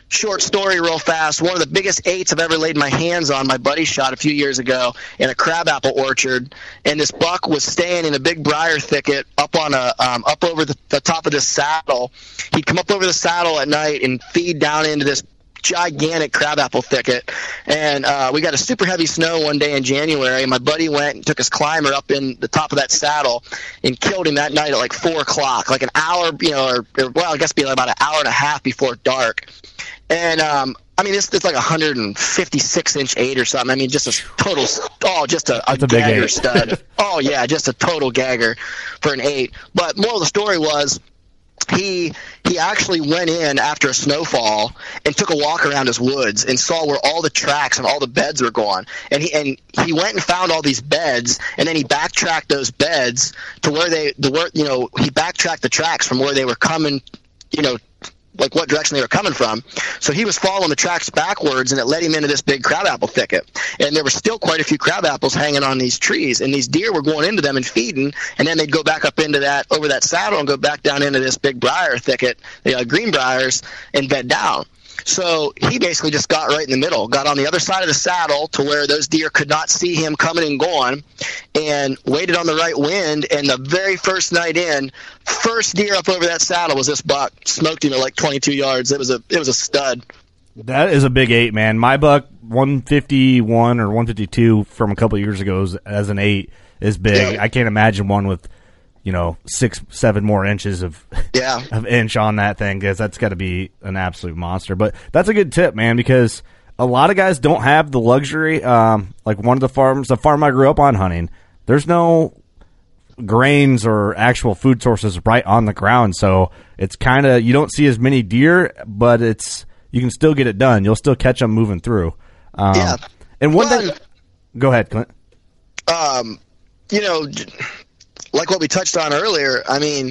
[SPEAKER 5] short story real fast. One of the biggest 8s I've ever laid my hands on, my buddy shot a few years ago in a crabapple orchard, and this buck was staying in a big briar thicket up on up over the top of this saddle. He'd come up over the saddle at night and feed down into this gigantic crabapple thicket, and we got a super heavy snow one day in January. My buddy went and took his climber up in the top of that saddle and killed him that night at like 4 o'clock, like an hour, or well, I guess it'd be about an hour and a half before dark. And I mean, it's like 156-inch 8 or something. I mean, just a total, just a gagger stud. Oh yeah, just a total gagger for an 8. But moral of the story was, he actually went in after a snowfall and took a walk around his woods and saw where all the tracks and all the beds were going. And he went and found all these beds, and then he backtracked those beds to where he backtracked the tracks from where they were coming, like what direction they were coming from. So he was following the tracks backwards, and it led him into this big crabapple thicket. And there were still quite a few crabapples hanging on these trees, and these deer were going into them and feeding, and then they'd go back up into that, over that saddle, and go back down into this big briar thicket, green briars, and bed down. So he basically just got right in the middle, got on the other side of the saddle to where those deer could not see him coming and going, and waited on the right wind. And the very first night in, first deer up over that saddle was this buck. Smoked him at like 22 yards. It was a stud.
[SPEAKER 1] That is a big 8, man. My buck, 151 or 152 from a couple of years ago as an 8 is big. Yeah. I can't imagine one with 6-7 more inches of inch on that thing, because that's got to be an absolute monster. But that's a good tip, man, because a lot of guys don't have the luxury. Like the farm I grew up on hunting, there's no grains or actual food sources right on the ground, so it's kind of, you don't see as many deer, but you can still get it done. You'll still catch them moving through. And one thing, go ahead, Clint.
[SPEAKER 5] Like what we touched on earlier, I mean,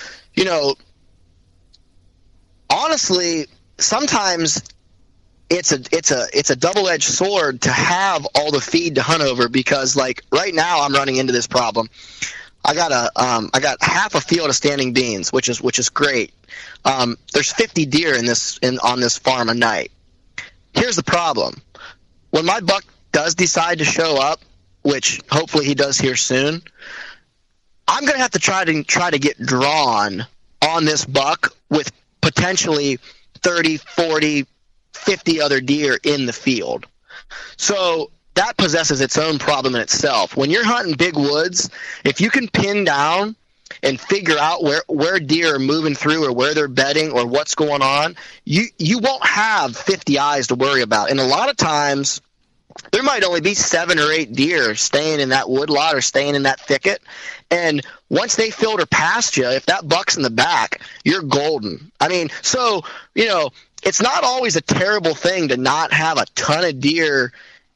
[SPEAKER 5] honestly, sometimes it's a double-edged sword to have all the feed to hunt over, because like right now I'm running into this problem. I got half a field of standing beans, which is great. There's 50 deer on this farm a night. Here's the problem: when my buck does decide to show up, which hopefully he does here soon, I'm going to have to try to get drawn on this buck with potentially 30, 40, 50 other deer in the field. So that possesses its own problem in itself. When you're hunting big woods, if you can pin down and figure out where deer are moving through, or where they're bedding, or what's going on, you won't have 50 eyes to worry about. And a lot of times there might only be 7 or 8 deer staying in that woodlot or staying in that thicket. And once they filter past you, if that buck's in the back, you're golden. I mean, so, it's not always a terrible thing to not have a ton of deer,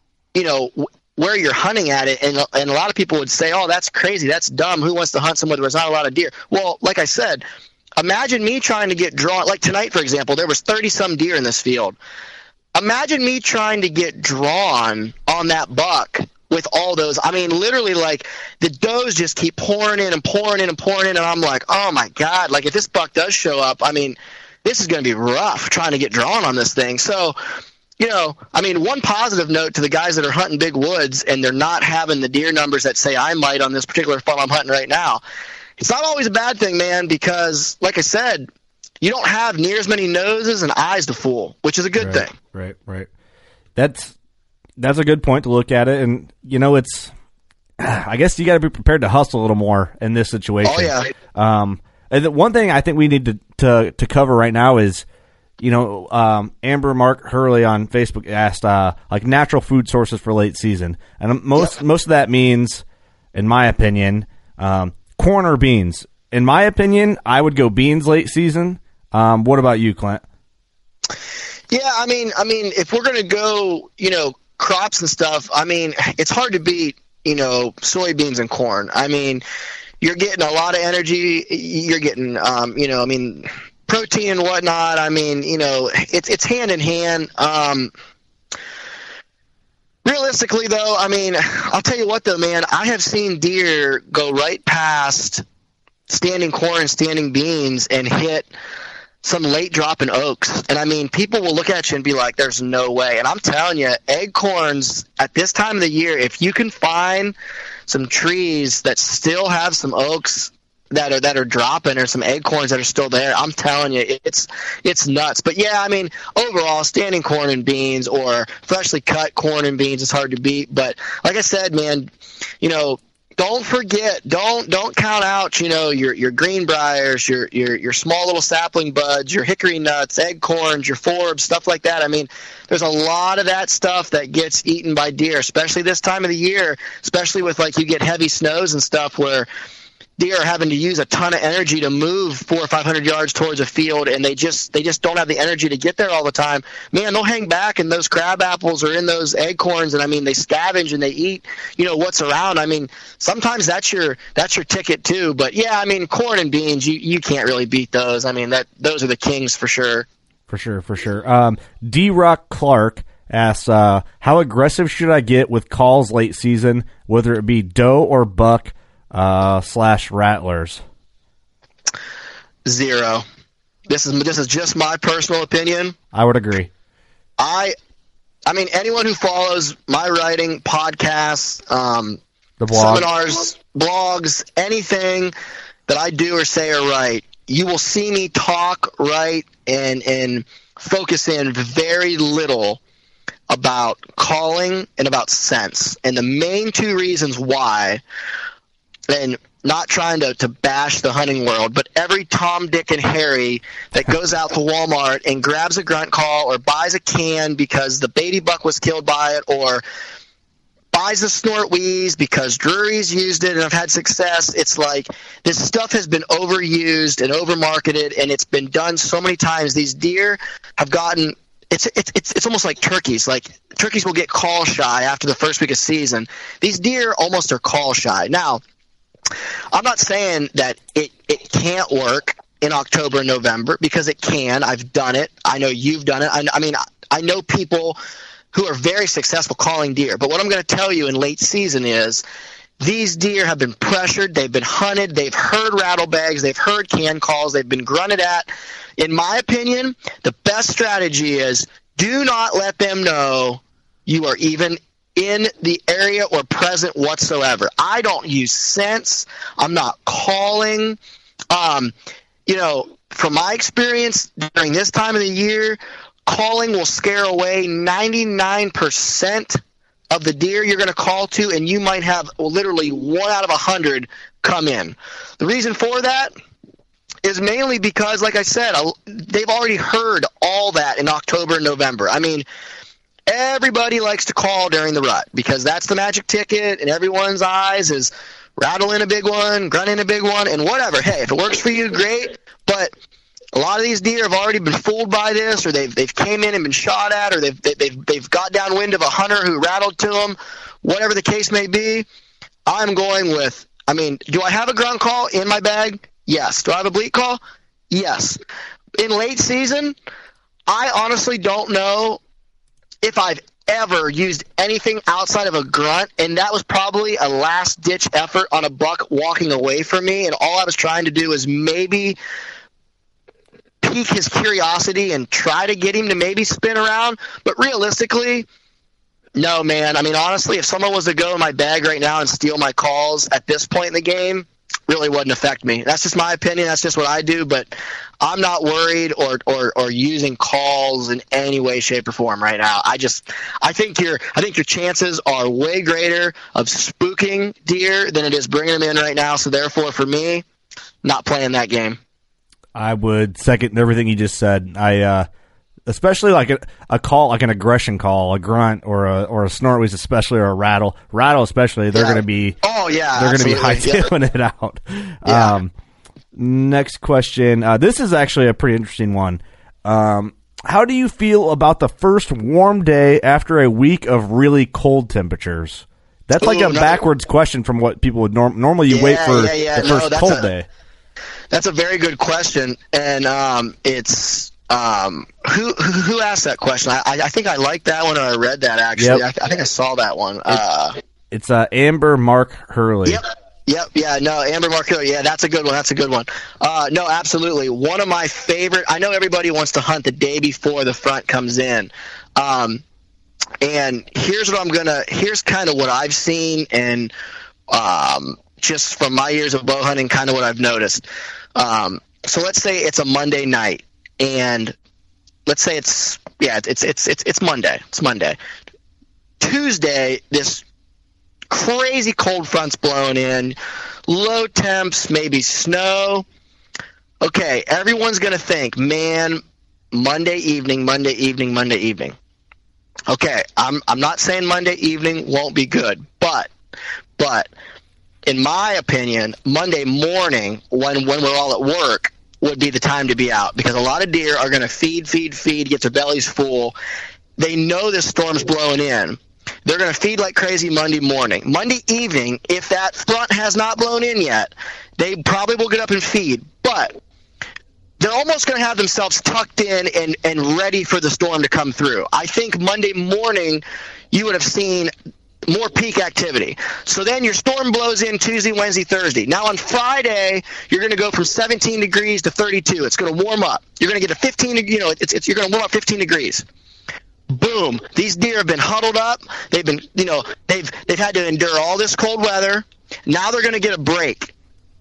[SPEAKER 5] where you're hunting at it. And a lot of people would say, oh, that's crazy, that's dumb, who wants to hunt somewhere where there's not a lot of deer? Well, like I said, imagine me trying to get drawn. Like tonight, for example, there was 30-some deer in this field. Imagine me trying to get drawn on that buck with all those. I mean, literally, like, the does just keep pouring in and pouring in and pouring in, and I'm like, oh my God, like, if this buck does show up, I mean, this is going to be rough trying to get drawn on this thing. So, I mean, one positive note to the guys that are hunting big woods and they're not having the deer numbers that say I might on this particular farm I'm hunting right now, it's not always a bad thing, man, because, like I said, you don't have near as many noses and eyes to fool, which is a good thing.
[SPEAKER 1] Right. That's a good point to look at it. And, I guess you got to be prepared to hustle a little more in this situation.
[SPEAKER 5] Oh, yeah.
[SPEAKER 1] And the one thing I think we need to cover right now is, Amber Mark Hurley on Facebook asked, like, natural food sources for late season. And most of that means, in my opinion, corn or beans. In my opinion, I would go beans late season. What about you, Clint?
[SPEAKER 5] Yeah, I mean, if we're going to go, crops and stuff, I mean, it's hard to beat, soybeans and corn. I mean, you're getting a lot of energy. You're getting, protein and whatnot. I mean, it's hand in hand. Realistically, though, I mean, I'll tell you what, though, man, I have seen deer go right past standing corn and standing beans and hit some late dropping oaks. And I mean, people will look at you and be like, there's no way. And I'm telling you, acorns at this time of the year, if you can find some trees that still have some oaks that are dropping, or some acorns that are still there, I'm telling you, it's nuts. But yeah, I mean, overall, standing corn and beans or freshly cut corn and beans is hard to beat. But like I said, man, don't forget, don't count out, your greenbriers, your small little sapling buds, your hickory nuts, acorns, your forbs, stuff like that. I mean, there's a lot of that stuff that gets eaten by deer, especially this time of the year, especially with you get heavy snows and stuff where deer are having to use a ton of energy to move 400 or 500 yards towards a field, and they just don't have the energy to get there all the time. Man, they'll hang back in those crab apples or in those acorns, and I mean, they scavenge and they eat, what's around. I mean, sometimes that's your ticket too. But yeah, I mean, corn and beans, you can't really beat those. I mean, those are the kings for sure.
[SPEAKER 1] For sure. D-Rock Clark asks, how aggressive should I get with calls late season, whether it be doe or buck? / rattlers?
[SPEAKER 5] 0. This is just my personal opinion.
[SPEAKER 1] I would agree.
[SPEAKER 5] I mean, anyone who follows my writing, podcasts,
[SPEAKER 1] the blog,
[SPEAKER 5] seminars, blogs, anything that I do or say or write, you will see me talk, write, and focus in very little about calling and about sense. And the main 2 reasons why, and not trying to bash the hunting world, but every Tom, Dick, and Harry that goes out to Walmart and grabs a grunt call or buys a can because the baby buck was killed by it, or buys a snort wheeze because Drury's used it and have had success. It's like this stuff has been overused and overmarketed, and it's been done so many times. These deer have gotten it's almost like turkeys. Like turkeys will get call shy after the first week of season. These deer almost are call shy. Now, I'm not saying that it can't work in October and November, because it can. I've done it. I know you've done it. I mean, I know people who are very successful calling deer. But what I'm going to tell you in late season is these deer have been pressured. They've been hunted. They've heard rattlebags. They've heard can calls. They've been grunted at. In my opinion, the best strategy is do not let them know you are even in the area or present whatsoever. I don't use sense. I'm not calling. From my experience during this time of the year, calling will scare away 99% of the deer you're going to call to, and you might have literally 1 out of 100 come in. The reason for that is mainly because, like I said, they've already heard all that in October and November. I mean, everybody likes to call during the rut because that's the magic ticket, and everyone's eyes is rattling a big one, grunting a big one, and whatever. Hey, if it works for you, great. But a lot of these deer have already been fooled by this, or they've came in and been shot at, or they've got downwind of a hunter who rattled to them. Whatever the case may be, I'm going with. I mean, do I have a grunt call in my bag? Yes. Do I have a bleat call? Yes. In late season, I honestly don't know if I've ever used anything outside of a grunt, and that was probably a last-ditch effort on a buck walking away from me, and all I was trying to do is maybe pique his curiosity and try to get him to maybe spin around. But realistically, no, man. I mean, honestly, if someone was to go in my bag right now and steal my calls at this point in the game, really wouldn't affect me. That's just my opinion. That's just what I do. But I'm not worried or using calls in any way, shape, or form right now. I think your chances are way greater of spooking deer than it is bringing them in right now. So therefore, for me, not playing that game.
[SPEAKER 1] I would second everything you just said. Especially like a call, like an aggression call, a grunt or a snort wheeze, especially, or a rattle especially. They're going to be they're going to be hightailing it out. Yeah. Next question. This is actually a pretty interesting one. How do you feel about the first warm day after a week of really cold temperatures? That's like a backwards question from what people would normally you wait for the first cold day.
[SPEAKER 5] That's a very good question, and it's who asked that question? I think I liked that one, or I read that actually. Yep. I think I saw that one.
[SPEAKER 1] It's Amber Mark Hurley.
[SPEAKER 5] Yep. Yeah. No. Amber Marco. Yeah, that's a good one. No, absolutely. One of my favorite. I know everybody wants to hunt the day before the front comes in, and here's kind of what I've seen, and just from my years of bow hunting, kind of what I've noticed. So let's say it's a Monday night, and let's say it's Monday. It's Monday. Tuesday, this crazy cold front's blowing in, low temps, maybe snow. Okay, everyone's going to think, man, Monday evening. Okay, I'm not saying Monday evening won't be good, but in my opinion, Monday morning, when we're all at work, would be the time to be out, because a lot of deer are going to feed, get their bellies full. They know this storm's blowing in. They're going to feed like crazy Monday morning. Monday evening, if that front has not blown in yet, they probably will get up and feed. But they're almost going to have themselves tucked in and ready for the storm to come through. I think Monday morning you would have seen more peak activity. So then your storm blows in Tuesday, Wednesday, Thursday. Now on Friday, you're going to go from 17 degrees to 32. It's going to warm up. You're going to get a 15, you're going to warm up 15 degrees. Boom. These deer have been huddled up. They've been, they've had to endure all this cold weather. Now they're going to get a break.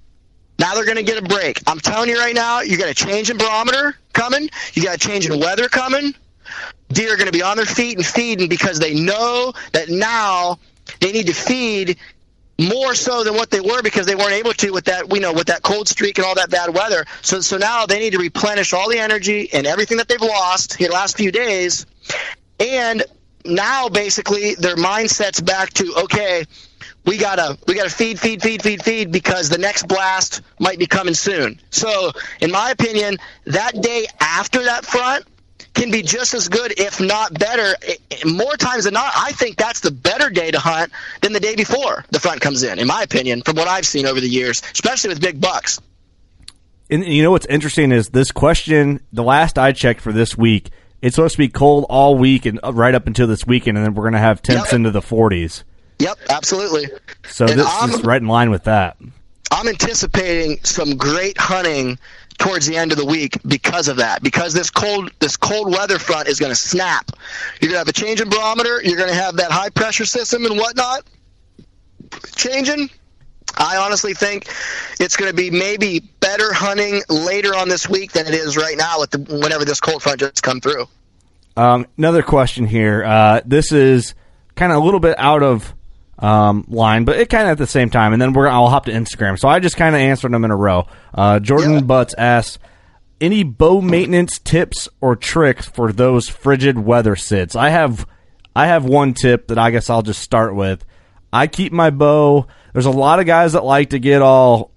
[SPEAKER 5] I'm telling you right now, you got a change in barometer coming. You got a change in weather coming. Deer are going to be on their feet and feeding, because they know that now they need to feed more so than what they were, because they weren't able to with that cold streak and all that bad weather. So now they need to replenish all the energy and everything that they've lost here the last few days. And now basically their mindset's back to, okay, we gotta feed, because the next blast might be coming soon. So in my opinion, that day after that front can be just as good, if not better. More times than not, I think that's the better day to hunt than the day before the front comes in my opinion, from what I've seen over the years, especially with big bucks.
[SPEAKER 1] And you know what's interesting is this question, the last I checked for this week, it's supposed to be cold all week and right up until this weekend, and then we're going to have temps into the 40s.
[SPEAKER 5] Yep, absolutely.
[SPEAKER 1] So and this is right in line with that.
[SPEAKER 5] I'm anticipating some great hunting towards the end of the week because of that. Because this cold weather front is going to snap. You're going to have a change in barometer. You're going to have that high pressure system and whatnot changing. I honestly think it's going to be maybe better hunting later on this week than it is right now whenever this cold front just come through.
[SPEAKER 1] Another question here. This is kind of a little bit out of line, but it kind of at the same time, and then I'll hop to Instagram. So I just kind of answered them in a row. Jordan Butts asks, any bow maintenance tips or tricks for those frigid weather sits? I have one tip that I guess I'll just start with. I keep my bow. There's a lot of guys that like to get all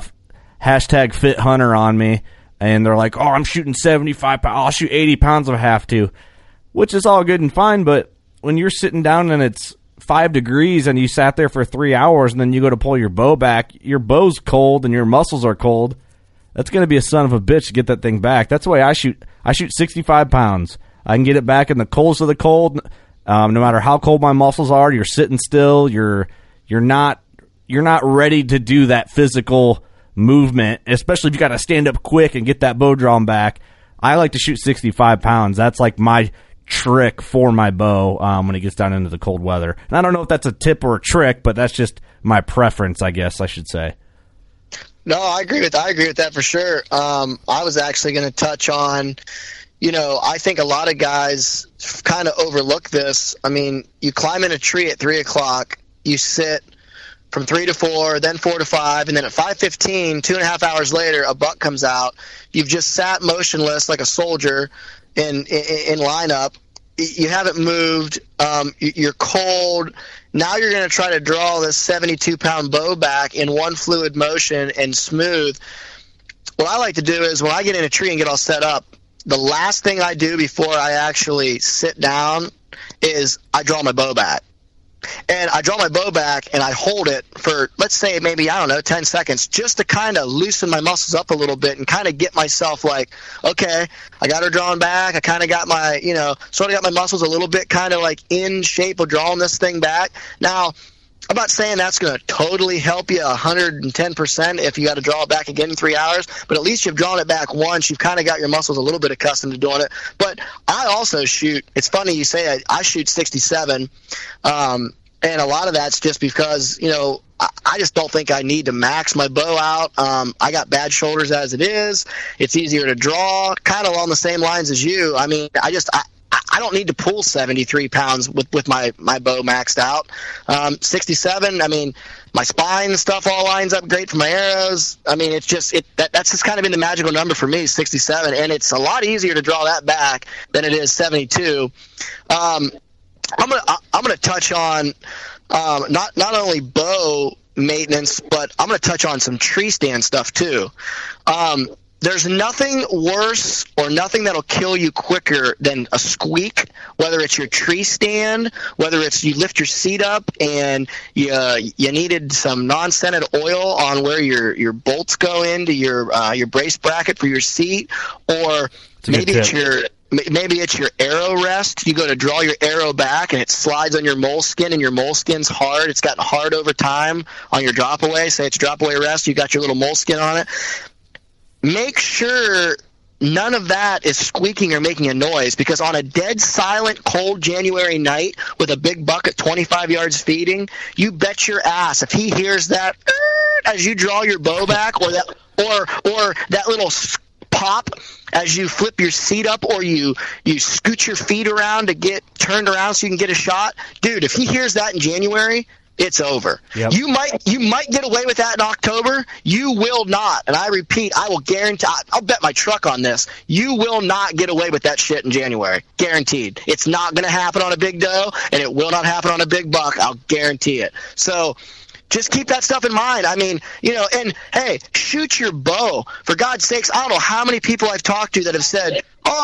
[SPEAKER 1] #FitHunter on me, and they're like, oh, I'm shooting 75 pounds. I'll shoot 80 pounds if I have to, which is all good and fine, but when you're sitting down and it's 5 degrees and you sat there for 3 hours and then you go to pull your bow back, your bow's cold and your muscles are cold, that's going to be a son of a bitch to get that thing back. That's the way I shoot. I shoot 65 pounds. I can get it back in the coldest of the cold. No matter how cold my muscles are, you're sitting still. You're not ready to do that physical movement, especially if you got to stand up quick and get that bow drawn back. I like to shoot 65 pounds. That's like my trick for my bow when it gets down into the cold weather. And I don't know if that's a tip or a trick, but that's just my preference, I guess I should say.
[SPEAKER 5] No, I agree with that for sure. I was actually going to touch on, I think a lot of guys kind of overlook this. I mean, you climb in a tree at 3 o'clock, you sit from 3 to 4, then 4 to 5, and then at 5:15, 2.5 hours later, a buck comes out. You've just sat motionless like a soldier in lineup. You haven't moved. You're cold. Now you're going to try to draw this 72-pound bow back in one fluid motion and smooth. What I like to do is when I get in a tree and get all set up, the last thing I do before I actually sit down is I draw my bow back. And I draw my bow back and I hold it for, let's say, maybe, 10 seconds, just to kind of loosen my muscles up a little bit and kind of get myself like, okay, I got her drawn back. I kind of got my, sort of got my muscles a little bit kind of like in shape of drawing this thing back. Now, I'm not saying that's going to totally help you 110% if you got to draw it back again in 3 hours, but at least you've drawn it back once. You've kind of got your muscles a little bit accustomed to doing it. But I also shoot, it's funny you say I shoot 67, and a lot of that's just because, I just don't think I need to max my bow out. I got bad shoulders as it is. It's easier to draw, kind of along the same lines as you. I mean, I don't need to pull 73 pounds with my bow maxed out. 67, I mean, my spine and stuff all lines up great for my arrows. I mean, it's just that's just kind of been the magical number for me, 67, and it's a lot easier to draw that back than it is 72. I'm gonna touch on not only bow maintenance, but I'm gonna touch on some tree stand stuff too. There's nothing worse or nothing that'll kill you quicker than a squeak, whether it's your tree stand, whether it's you lift your seat up and you needed some non-scented oil on where your bolts go into your brace bracket for your seat, or maybe it's your arrow rest. You go to draw your arrow back and it slides on your moleskin, and your moleskin's hard. It's gotten hard over time on your drop away. Say it's drop away rest. You got your little moleskin on it. Make sure none of that is squeaking or making a noise, because on a dead silent cold January night with a big buck at 25 yards feeding, you bet your ass if he hears that as you draw your bow back, or that little pop as you flip your seat up, or you scoot your feet around to get turned around so you can get a shot, dude, if he hears that in January, it's over. Yep. You might get away with that in October. You will not. And I repeat, I will guarantee, I'll bet my truck on this. You will not get away with that shit in January. Guaranteed. It's not going to happen on a big doe, and it will not happen on a big buck. I'll guarantee it. So just keep that stuff in mind. I mean, and hey, shoot your bow. For God's sakes, I don't know how many people I've talked to that have said,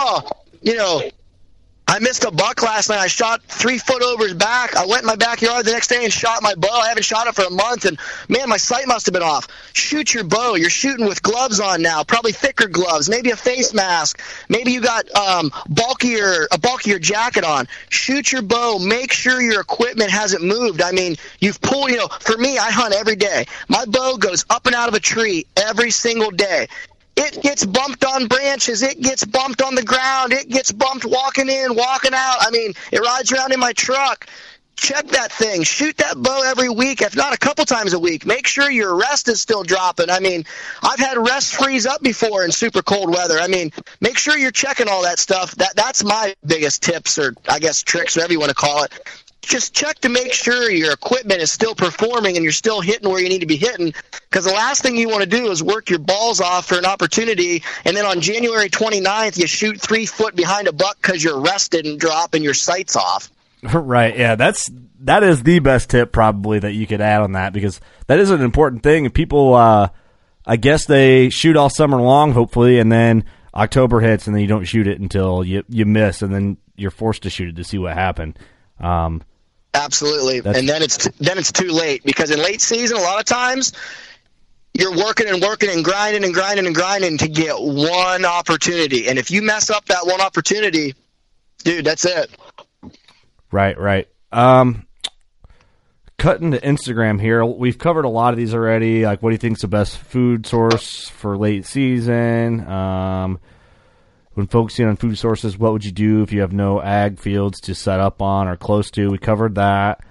[SPEAKER 5] I missed a buck last night. I shot 3 foot over his back. I went in my backyard the next day and shot my bow. I haven't shot it for a month, and man, my sight must have been off. Shoot your bow. You're shooting with gloves on now, probably thicker gloves, maybe a face mask. Maybe you got a bulkier jacket on. Shoot your bow. Make sure your equipment hasn't moved. I mean, you've pulled, for me, I hunt every day. My bow goes up and out of a tree every single day. It gets bumped on branches. It gets bumped on the ground. It gets bumped walking in, walking out. I mean, it rides around in my truck. Check that thing. Shoot that bow every week, if not a couple times a week. Make sure your rest is still dropping. I mean, I've had rest freeze up before in super cold weather. I mean, make sure you're checking all that stuff. That's my biggest tips, or I guess tricks, whatever you want to call it. Just check to make sure your equipment is still performing and you're still hitting where you need to be hitting, because the last thing you want to do is work your balls off for an opportunity, and then on January 29th you shoot 3 foot behind a buck because your rest didn't drop and your sight's off.
[SPEAKER 1] Right, yeah, that is the best tip probably that you could add on that, because that is an important thing. And people, I guess they shoot all summer long, hopefully, and then October hits and then you don't shoot it until you miss, and then you're forced to shoot it to see what happened.
[SPEAKER 5] Absolutely, and then it's too late, because in late season a lot of times you're working and grinding to get one opportunity, and if you mess up that one opportunity, dude, that's it.
[SPEAKER 1] Right. Cutting to Instagram here, we've covered a lot of these already. Like, what do you think's the best food source for late season? When focusing on food sources, what would you do if you have no ag fields to set up on or close to? We covered that.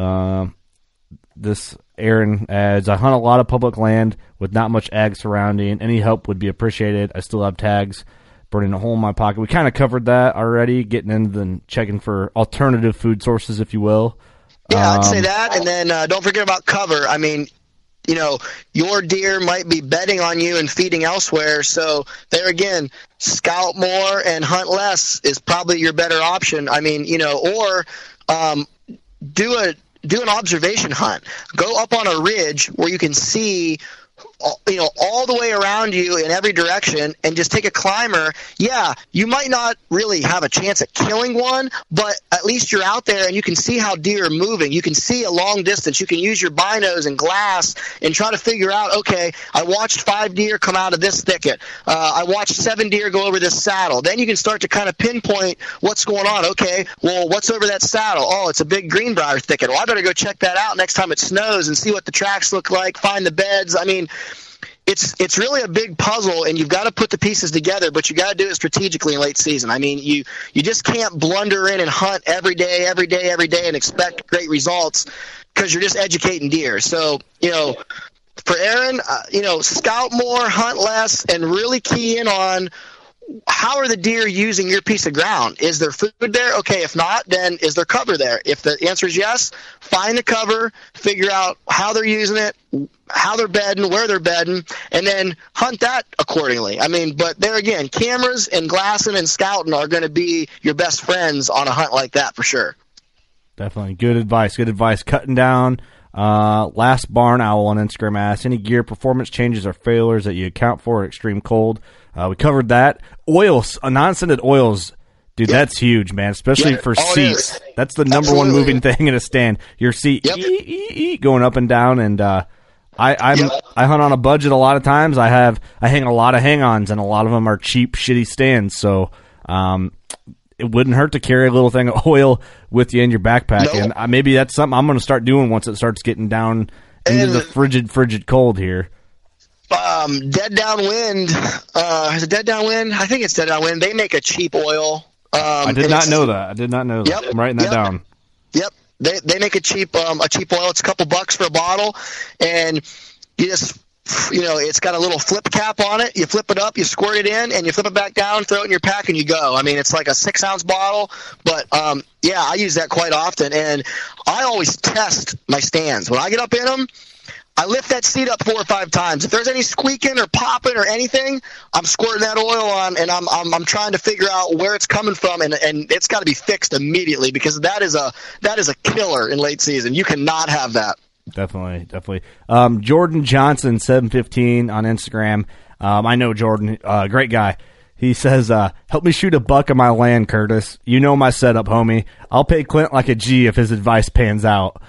[SPEAKER 1] This Aaron adds, I hunt a lot of public land with not much ag surrounding. Any help would be appreciated. I still have tags burning a hole in my pocket. We kind of covered that already, getting into the checking for alternative food sources, if you will.
[SPEAKER 5] Yeah, I'd say that, and then don't forget about cover. I mean, your deer might be bedding on you and feeding elsewhere, so there again, scout more and hunt less is probably your better option. I mean, or do an observation hunt. Go up on a ridge where you can see all the way around you in every direction and just take a climber, yeah, you might not really have a chance at killing one, but at least you're out there and you can see how deer are moving. You can see a long distance. You can use your binos and glass and try to figure out, okay, I watched 5 deer come out of this thicket. I watched 7 deer go over this saddle. Then you can start to kind of pinpoint what's going on. Okay, well, what's over that saddle? Oh, it's a big greenbrier thicket. Well, I better go check that out next time it snows and see what the tracks look like, find the beds. I mean, it's really a big puzzle, and you've got to put the pieces together, but you got to do it strategically in late season. I mean, you just can't blunder in and hunt every day, and expect great results because you're just educating deer. So, for Aaron, scout more, hunt less, and really key in on how are the deer using your piece of ground? Is there food there? Okay, if not, then is there cover there? If the answer is yes, find the cover, figure out how they're using it, how they're bedding, where they're bedding, and then hunt that accordingly. I mean, but there again, cameras and glassing and scouting are going to be your best friends on a hunt like that for sure. Definitely.
[SPEAKER 1] Good advice. Cutting down. Last Barn Owl on Instagram asks, any gear performance changes or failures that you account for at extreme cold? We covered that. Oils, non-scented oils, dude, That's huge, man, especially for seats. That's the number one moving thing in a stand. Your seat going up and down, and I hunt on a budget a lot of times. I hang a lot of hang-ons, and a lot of them are cheap, shitty stands, so it wouldn't hurt to carry a little thing of oil with you in your backpack, and maybe that's something I'm going to start doing once it starts getting down into the frigid cold here.
[SPEAKER 5] Dead Downwind, is it Dead Downwind? I think it's Dead Downwind. They make a cheap oil.
[SPEAKER 1] I did not know that.
[SPEAKER 5] Yep,
[SPEAKER 1] I'm writing that down.
[SPEAKER 5] Yep. They make a cheap oil. It's a couple bucks for a bottle, and you just, it's got a little flip cap on it. You flip it up, you squirt it in, and you flip it back down, throw it in your pack, and you go. I mean, it's like a 6-ounce bottle, but I use that quite often, and I always test my stands. When I get up in them, I lift that seat up 4 or 5 times. If there's any squeaking or popping or anything, I'm squirting that oil on, and I'm trying to figure out where it's coming from, and it's got to be fixed immediately because that is a killer in late season. You cannot have that.
[SPEAKER 1] Definitely. Jordan Johnson 715 on Instagram. I know Jordan, great guy. He says, help me shoot a buck on my land, Curtis. You know my setup, homie. I'll pay Clint like a G if his advice pans out.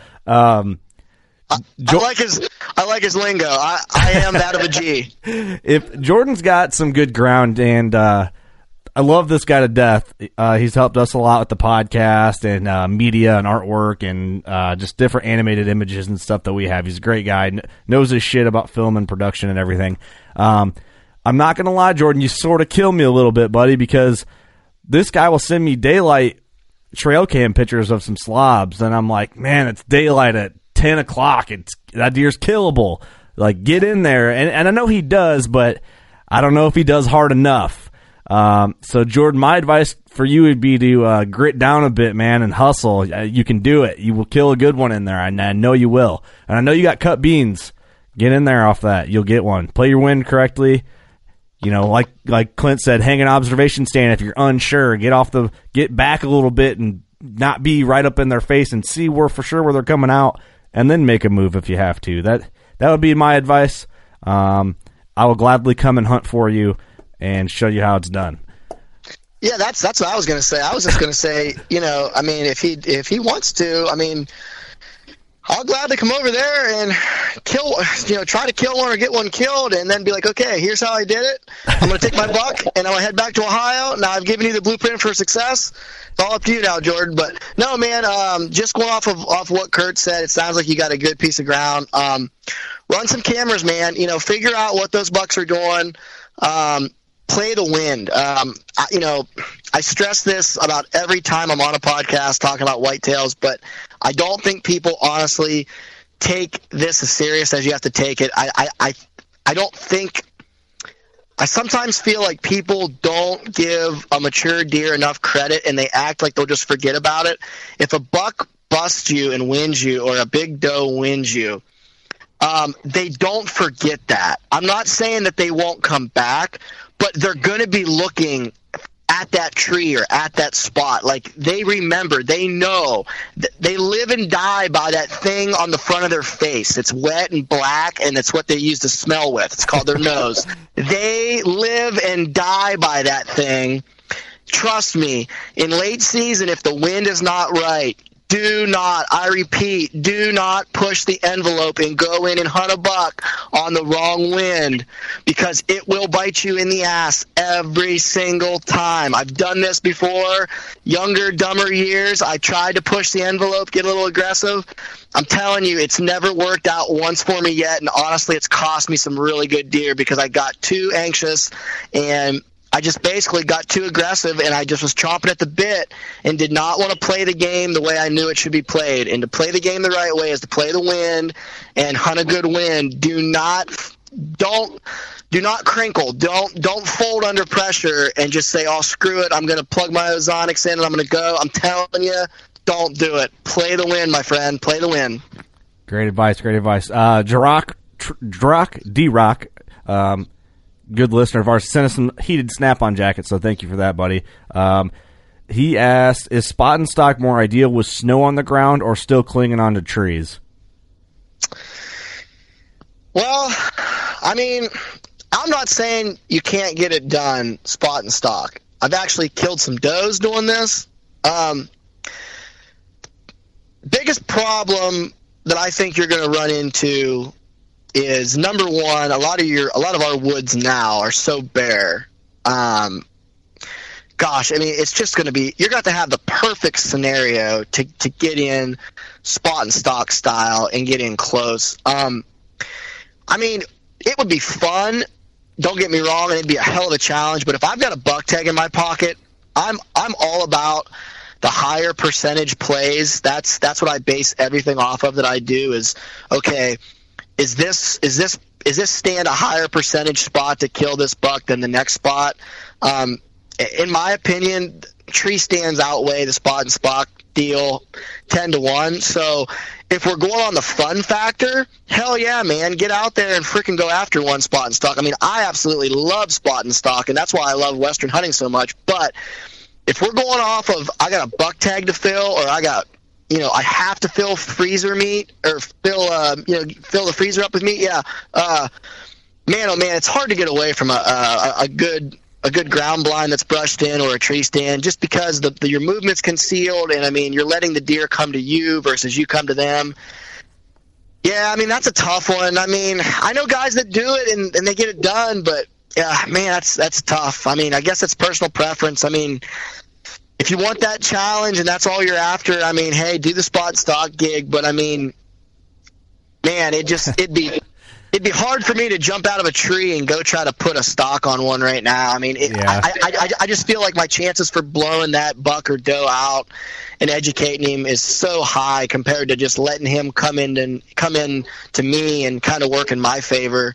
[SPEAKER 5] I like his lingo. I am that of a G.
[SPEAKER 1] If Jordan's got some good ground, and I love this guy to death. He's helped us a lot with the podcast and media and artwork and just different animated images and stuff that we have. He's a great guy. Knows his shit about film and production and everything. I'm not going to lie, Jordan, you sort of kill me a little bit, buddy, because this guy will send me daylight trail cam pictures of some slobs, and I'm like, man, it's daylight at 10 o'clock. That deer's killable. Like, get in there. And I know he does, but I don't know if he does hard enough. So, Jordan, my advice for you would be to grit down a bit, man, and hustle. You can do it. You will kill a good one in there. I know you will. And I know you got cut beans. Get in there off that. You'll get one. Play your wind correctly. Like Clint said, hang an observation stand if you're unsure. Get back a little bit and not be right up in their face and see where they're coming out. And then make a move if you have to. That would be my advice. I will gladly come and hunt for you and show you how it's done.
[SPEAKER 5] Yeah, that's what I was going to say. I was just going to say, I mean, if he wants to, I mean, I'll gladly come over there and try to kill one or get one killed, and then be like, okay, here's how I did it. I'm going to take my buck, and I'm going to head back to Ohio. Now I've given you the blueprint for success. It's all up to you now, Jordan. But no, man, just going off what Kurt said, it sounds like you got a good piece of ground. Run some cameras, man. Figure out what those bucks are doing. Play the wind. I stress this about every time I'm on a podcast talking about whitetails, but I don't think people honestly take this as serious as you have to take it. I don't think. I sometimes feel like people don't give a mature deer enough credit, and they act like they'll just forget about it. If a buck busts you and wins you, or a big doe wins you, they don't forget that. I'm not saying that they won't come back, but they're going to be looking at that tree or at that spot. Like, they remember, they know, they live and die by that thing on the front of their face. It's wet and black, and it's what they use to smell with. It's called their nose. They live and die by that thing. Trust me, in late season, if the wind is not right, do not, I repeat, do not push the envelope and go in and hunt a buck on the wrong wind, because it will bite you in the ass every single time. I've done this before. Younger, dumber years, I tried to push the envelope, get a little aggressive. I'm telling you, it's never worked out once for me yet, and honestly, it's cost me some really good deer because I got too anxious and I just basically got too aggressive, and I just was chomping at the bit and did not want to play the game the way I knew it should be played. And to play the game the right way is to play the wind and hunt a good wind. Do not crinkle. Don't fold under pressure and just say, "Oh, screw it, I'm going to plug my ozonics in and I'm going to go." I'm telling you, don't do it. Play the wind, my friend. Play the wind.
[SPEAKER 1] Great advice. Great advice. D-Rock, good listener of ours, sent us some heated Snap-on jackets, so thank you for that, buddy. He asked, is spot and stock more ideal with snow on the ground or still clinging onto trees?
[SPEAKER 5] Well, I mean, I'm not saying you can't get it done spot and stock. I've actually killed some does doing this. Biggest problem that I think you're going to run into is, number one, a lot of our woods now are so bare. Gosh, I mean, it's just going to be, you're going to have the perfect scenario to get in spot and stock style and get in close. I mean, it would be fun. Don't get me wrong, it'd be a hell of a challenge. But if I've got a buck tag in my pocket, I'm all about the higher percentage plays. That's what I base everything off of that I do is, okay, Is this stand a higher percentage spot to kill this buck than the next spot? In my opinion, tree stands outweigh the spot and stock deal 10-1. So if we're going on the fun factor, hell yeah, man, get out there and freaking go after one spot and stock. I mean, I absolutely love spot and stock, and that's why I love Western hunting so much. But if we're going off of, I got a buck tag to fill, or I got, I have to fill freezer meat or fill the freezer up with meat. Yeah, man, oh man, it's hard to get away from a good ground blind that's brushed in or a tree stand, just because your movement's concealed, and I mean, you're letting the deer come to you versus you come to them. Yeah, I mean, that's a tough one. I mean, I know guys that do it and they get it done, but yeah, man, that's tough. I mean, I guess it's personal preference. I mean, if you want that challenge and that's all you're after, I mean, hey, do the spot stock gig. But I mean, man, it'd be hard for me to jump out of a tree and go try to put a stock on one right now. I mean, I just feel like my chances for blowing that buck or doe out and educating him is so high compared to just letting him come in to me and kind of work in my favor,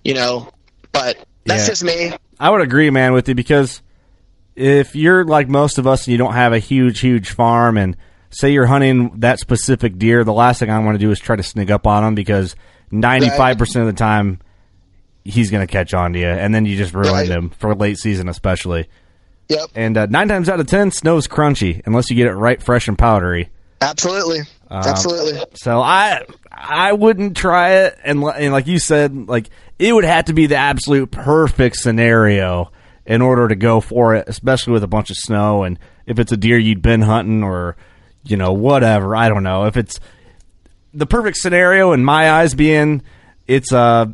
[SPEAKER 5] But that's just me.
[SPEAKER 1] I would agree, man, with you, because if you're like most of us and you don't have a huge farm, and say you're hunting that specific deer, the last thing I want to do is try to sneak up on him, because 95% of the time he's going to catch on to you, and then you just ruined him for late season especially.
[SPEAKER 5] Yep. And
[SPEAKER 1] 9 times out of 10, snow's crunchy unless you get it right fresh and powdery.
[SPEAKER 5] Absolutely. Absolutely.
[SPEAKER 1] So I wouldn't try it, and like you said, like, it would have to be the absolute perfect scenario in order to go for it, especially with a bunch of snow, and if it's a deer you'd been hunting or, whatever. I don't know. If it's the perfect scenario, in my eyes, being it's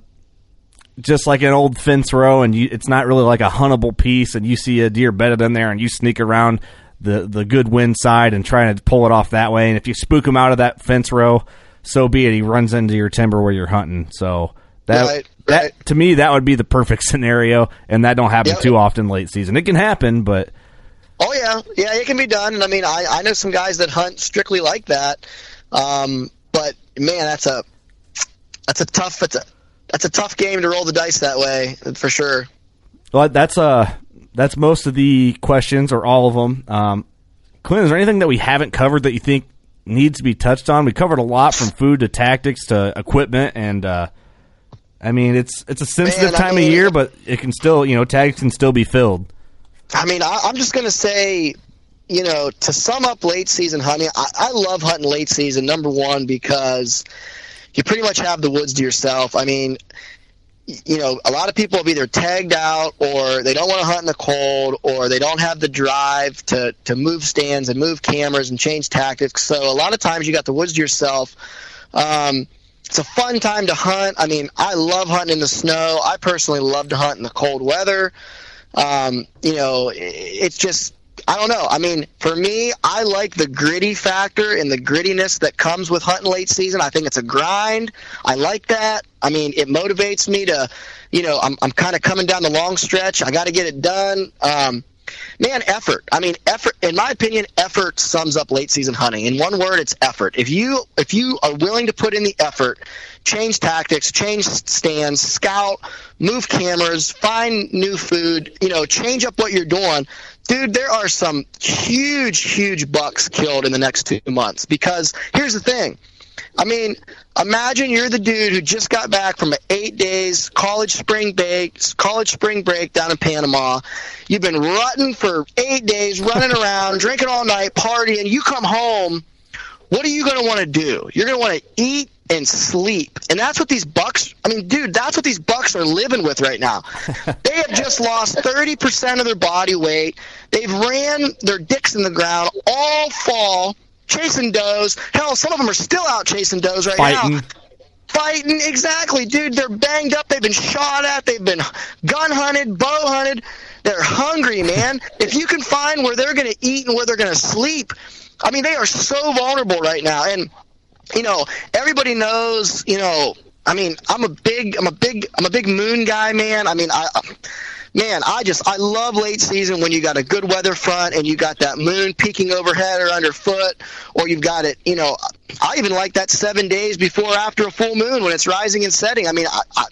[SPEAKER 1] just like an old fence row, and it's not really like a huntable piece, and you see a deer bedded in there, and you sneak around the good wind side and trying to pull it off that way, and if you spook him out of that fence row, so be it. He runs into your timber where you're hunting. So that to me, that would be the perfect scenario, and that don't happen too often late season. It can happen, but
[SPEAKER 5] oh yeah, it can be done. And I mean, I know some guys that hunt strictly like that. But man, that's a tough game to roll the dice that way, for sure.
[SPEAKER 1] Well, that's most of the questions, or all of them. Clint, is there anything that we haven't covered that you think needs to be touched on? We covered a lot, from food to tactics to equipment, and I mean, it's a sensitive time of year, but it can still, tags can still be filled.
[SPEAKER 5] I mean, I'm just going to say, to sum up late season hunting, I love hunting late season, number one, because you pretty much have the woods to yourself. I mean, a lot of people have either tagged out, or they don't want to hunt in the cold, or they don't have the drive to move stands and move cameras and change tactics. So a lot of times you got the woods to yourself. It's a fun time to hunt. I mean, I love hunting in the snow. I personally love to hunt in the cold weather. It's just, I don't know. I mean, for me, I like the gritty factor and the grittiness that comes with hunting late season. I think it's a grind. I like that. I mean, it motivates me to, I'm kind of coming down the long stretch. I got to get it done. Effort. I mean, effort, in my opinion, effort sums up late season hunting. In one word, it's effort. If you are willing to put in the effort, change tactics, change stands, scout, move cameras, find new food, change up what you're doing, dude, there are some huge bucks killed in the next 2 months. Because here's the thing. I mean, imagine you're the dude who just got back from 8 days college spring break down in Panama. You've been rutting for 8 days, running around, drinking all night, partying. You come home, what are you going to want to do? You're going to want to eat and sleep. And that's what these bucks, that's what these bucks are living with right now. They have just lost 30% of their body weight. They've ran their dicks in the ground all fall, chasing does. Hell, some of them are still out chasing does right now. Fighting, exactly, dude. They're banged up. They've been shot at. They've been gun hunted, bow hunted. They're hungry, man. If you can find where they're going to eat and where they're going to sleep, I mean, they are so vulnerable right now. And everybody knows. I'm a big moon guy, man. I mean, I love late season when you got a good weather front and you got that moon peeking overhead or underfoot, or you've got it, I even like that 7 days before or after a full moon when it's rising and setting. I mean,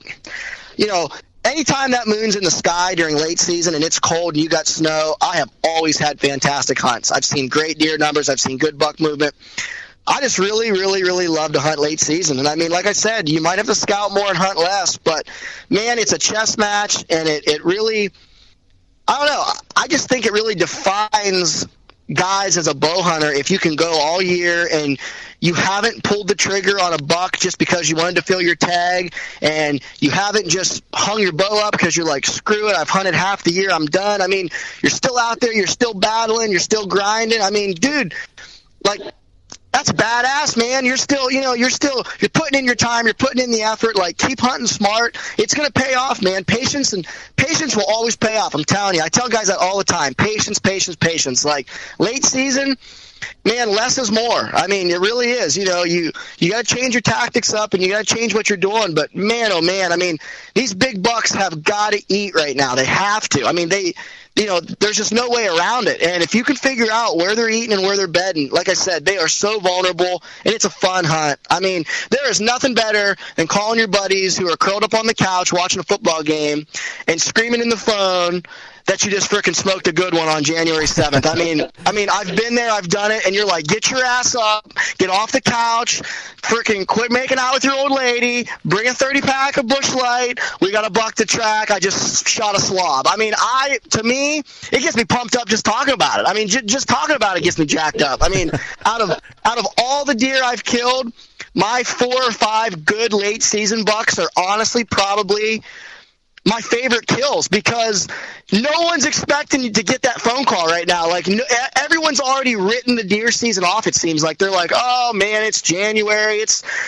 [SPEAKER 5] anytime that moon's in the sky during late season and it's cold and you got snow, I have always had fantastic hunts. I've seen great deer numbers. I've seen good buck movement. I just really, really, really love to hunt late season. And I mean, like I said, you might have to scout more and hunt less, but man, it's a chess match, and it really, I don't know, I just think it really defines guys as a bow hunter if you can go all year and you haven't pulled the trigger on a buck just because you wanted to fill your tag, and you haven't just hung your bow up because you're like, screw it, I've hunted half the year, I'm done. I mean, you're still out there, you're still battling, you're still grinding. I mean, dude, like, that's badass, man. You're still, you're putting in your time, you're putting in the effort. Like, keep hunting smart. It's going to pay off, man. Patience will always pay off. I'm telling you. I tell guys that all the time. Patience. Like, late season, man, less is more. I mean, it really is. You got to change your tactics up, and you got to change what you're doing. But man, oh man, I mean, these big bucks have got to eat right now. They have to. I mean, there's just no way around it. And if you can figure out where they're eating and where they're bedding, like I said, they are so vulnerable, and it's a fun hunt. I mean, there is nothing better than calling your buddies who are curled up on the couch watching a football game and screaming in the phone that you just freaking smoked a good one on January 7th. I mean, I've been there, I've done it, and you're like, get your ass up, get off the couch, freaking quit making out with your old lady, bring a 30-pack of Busch Light, we got a buck to track, I just shot a slob. I mean, to me, it gets me pumped up just talking about it. I mean, just talking about it gets me jacked up. I mean, out of all the deer I've killed, my 4 or 5 good late season bucks are honestly probably my favorite kills, because no one's expecting you to get that phone call right now. Like, everyone's already written the deer season off, it seems like. They're like, oh man, it's January,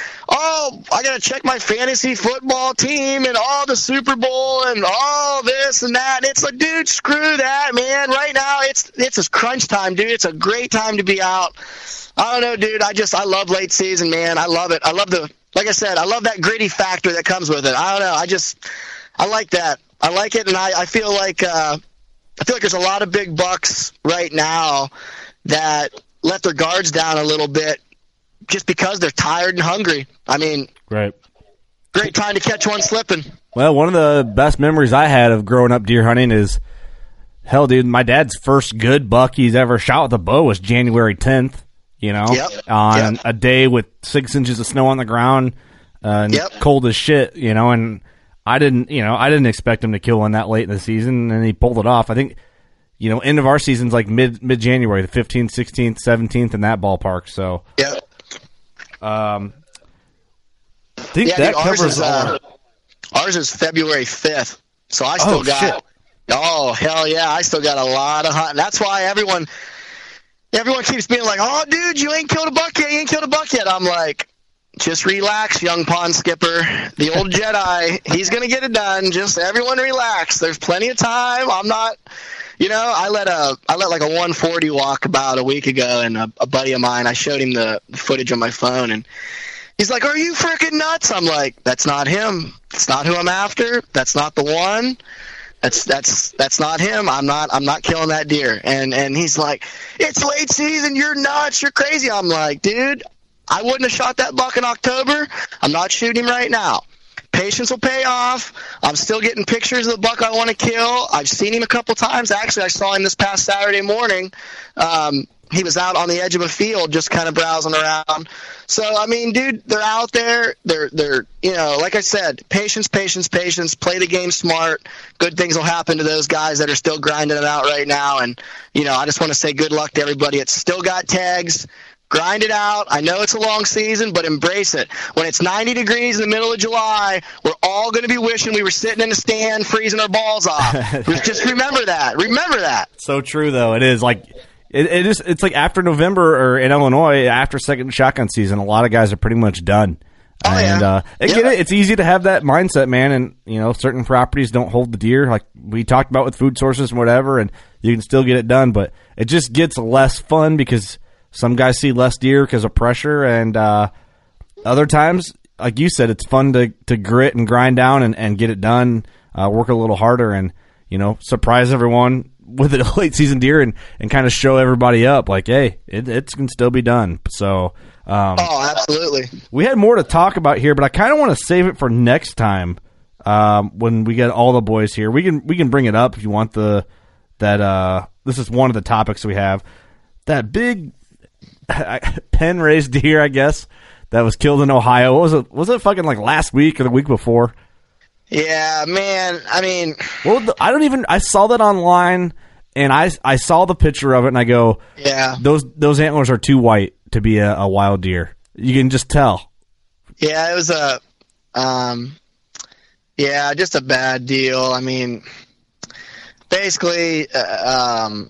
[SPEAKER 5] I gotta check my fantasy football team and the Super Bowl and all this and that. And it's like, dude, screw that, man. Right now it's a crunch time, dude. It's a great time to be out. I don't know, dude. I love late season, man. I love it. Like I said, I love that gritty factor that comes with it. I don't know. I like that. I like it, and I feel like there's a lot of big bucks right now that let their guards down a little bit just because they're tired and hungry. I mean,
[SPEAKER 1] right.
[SPEAKER 5] Great time to catch one slipping.
[SPEAKER 1] Well, one of the best memories I had of growing up deer hunting is, hell, dude, my dad's first good buck he's ever shot with a bow was January 10th, on a day with 6 inches of snow on the ground, and cold as shit, and I didn't expect him to kill one that late in the season, and he pulled it off. I think, end of our season's like mid-January, the 15th, 16th, 17th in that ballpark. So,
[SPEAKER 5] yeah.
[SPEAKER 1] I think that covers
[SPEAKER 5] ours is February 5th. So I still got
[SPEAKER 1] shit.
[SPEAKER 5] Oh, hell yeah. I still got a lot of hunting. That's why everyone keeps being like, "Oh, dude, you ain't killed a buck yet. You ain't killed a buck yet." I'm like, just relax, young pond skipper. The old Jedi, he's going to get it done. Just everyone relax. There's plenty of time. I'm not, I let like a 140 walk about a week ago, and a buddy of mine, I showed him the footage on my phone, and he's like, "Are you freaking nuts?" I'm like, "That's not him. It's not who I'm after. That's not the one. That's not him. I'm not killing that deer." And he's like, "It's late season. You're nuts. You're crazy." I'm like, "Dude, I wouldn't have shot that buck in October. I'm not shooting him right now. Patience will pay off. I'm still getting pictures of the buck I want to kill. I've seen him a couple times. Actually, I saw him this past Saturday morning. He was out on the edge of a field just kind of browsing around. So, I mean, dude, they're out there. They're like I said, patience. Play the game smart. Good things will happen to those guys that are still grinding it out right now. And, I just want to say good luck to everybody. It's still got tags. Grind it out. I know it's a long season, but embrace it. When it's 90 degrees in the middle of July, we're all going to be wishing we were sitting in the stand freezing our balls off. Just remember that. Remember that.
[SPEAKER 1] So true, though. It is like it's like after November, or in Illinois, after second shotgun season, a lot of guys are pretty much done.
[SPEAKER 5] Oh,
[SPEAKER 1] and
[SPEAKER 5] yeah.
[SPEAKER 1] It's easy to have that mindset, man. And certain properties don't hold the deer, like we talked about with food sources and whatever, and you can still get it done, but it just gets less fun because some guys see less deer because of pressure, and other times, like you said, it's fun to grit and grind down and get it done, work a little harder, and surprise everyone with a late season deer and kind of show everybody up like, hey, it can still be done. So
[SPEAKER 5] absolutely. We
[SPEAKER 1] had more to talk about here, but I kind of want to save it for next time when we get all the boys here. We can bring it up if you want this is one of the topics we have. That big pen raised deer, I guess, that was killed in Ohio. What was it fucking like last week or the week before?
[SPEAKER 5] Yeah, man. I mean,
[SPEAKER 1] I saw that online, and I saw the picture of it, and I go,
[SPEAKER 5] yeah,
[SPEAKER 1] those antlers are too white to be a wild deer. You can just tell.
[SPEAKER 5] Yeah, it was just a bad deal. I mean, basically, a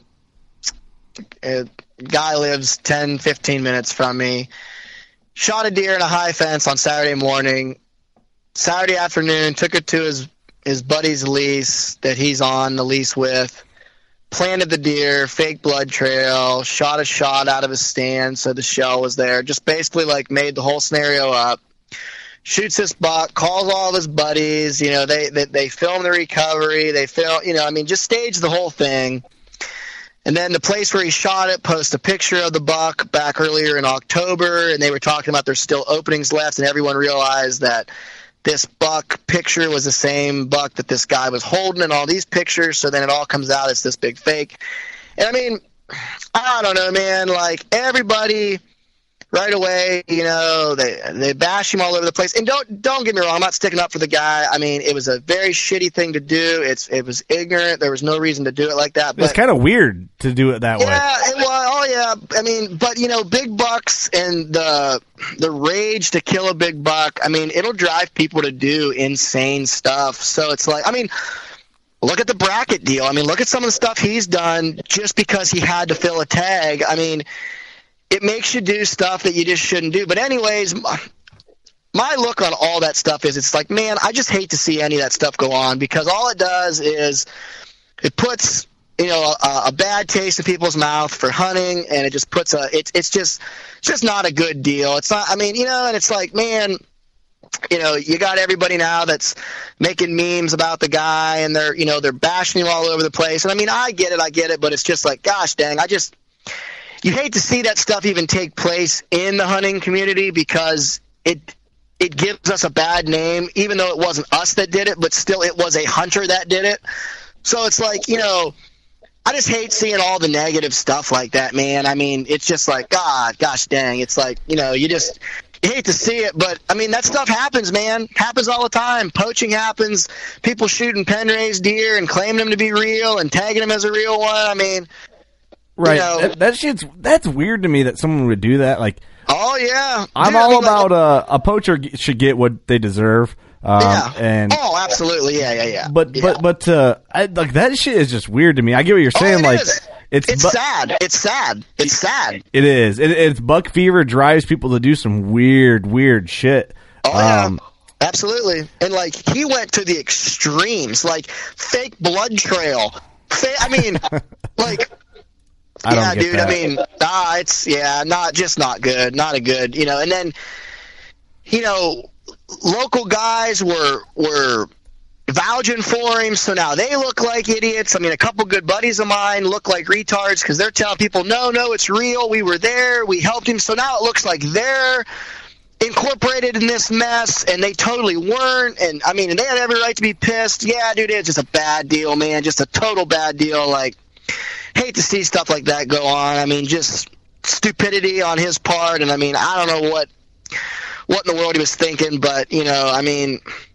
[SPEAKER 5] guy lives 10, 15 minutes from me, shot a deer in a high fence on Saturday morning. Saturday afternoon, took it to his buddy's lease that he's on the lease with, planted the deer, fake blood trail, shot a shot out of his stand so the shell was there, just basically like made the whole scenario up. Shoots this buck, calls all of his buddies, they film the recovery, they film, just stage the whole thing. And then the place where he shot it posts a picture of the buck back earlier in October, and they were talking about there's still openings left, and everyone realized that this buck picture was the same buck that this guy was holding in all these pictures, so then it all comes out it's this big fake. And I mean, I don't know, man, like everybody right away, they bash him all over the place. And don't get me wrong, I'm not sticking up for the guy. I mean, it was a very shitty thing to do. It was ignorant. There was no reason to do it like that. But
[SPEAKER 1] it's kind of weird to do it that way.
[SPEAKER 5] Yeah, it was. Oh yeah. I mean, but big bucks and the rage to kill a big buck, I mean, it'll drive people to do insane stuff. So it's like, I mean, look at the bracket deal. I mean, look at some of the stuff he's done just because he had to fill a tag. I mean, it makes you do stuff that you just shouldn't do. But anyways, my look on all that stuff is it's like, man, I just hate to see any of that stuff go on, because all it does is it puts, a bad taste in people's mouth for hunting, and it just puts it's just not a good deal. It's not, I mean, and it's like, man, you got everybody now that's making memes about the guy, and they're bashing him all over the place. And I mean, I get it, but it's just like, gosh dang, you hate to see that stuff even take place in the hunting community, because it gives us a bad name, even though it wasn't us that did it, but still it was a hunter that did it. So it's like, I just hate seeing all the negative stuff like that, man. I mean, it's just like, gosh dang. It's like, you you hate to see it, but I mean that stuff happens, man. Happens all the time. Poaching happens. People shooting pen raised deer and claiming them to be real and tagging them as a real one. I mean,
[SPEAKER 1] right?
[SPEAKER 5] You know,
[SPEAKER 1] that's weird to me that someone would do that. Like,
[SPEAKER 5] oh yeah,
[SPEAKER 1] I'm
[SPEAKER 5] Dude,
[SPEAKER 1] all
[SPEAKER 5] I mean,
[SPEAKER 1] about a poacher should get what they deserve.
[SPEAKER 5] Yeah.
[SPEAKER 1] And
[SPEAKER 5] oh, absolutely. Yeah.
[SPEAKER 1] But like that shit is just weird to me. I get what you're saying.
[SPEAKER 5] Oh,
[SPEAKER 1] like
[SPEAKER 5] is.
[SPEAKER 1] it's
[SPEAKER 5] sad. It's sad. It's sad.
[SPEAKER 1] It is. It's buck fever drives people to do some weird shit.
[SPEAKER 5] Oh yeah. Absolutely. And like he went to the extremes, like fake blood trail. I mean, like
[SPEAKER 1] I don't
[SPEAKER 5] yeah,
[SPEAKER 1] get
[SPEAKER 5] dude.
[SPEAKER 1] that.
[SPEAKER 5] I mean, it's not good. Not a good, you know. And then, you know, local guys were vouching for him, so now they look like idiots. I mean, a couple good buddies of mine look like retards because they're telling people, no, it's real. We were there. We helped him. So now it looks like they're incorporated in this mess, and they totally weren't. And, I mean, and they had every right to be pissed. Yeah, dude, it's just a bad deal, man. Just a total bad deal. Like, hate to see stuff like that go on. I mean, just stupidity on his part. And, I mean, I don't know what in the world he was thinking, but, you know, I mean,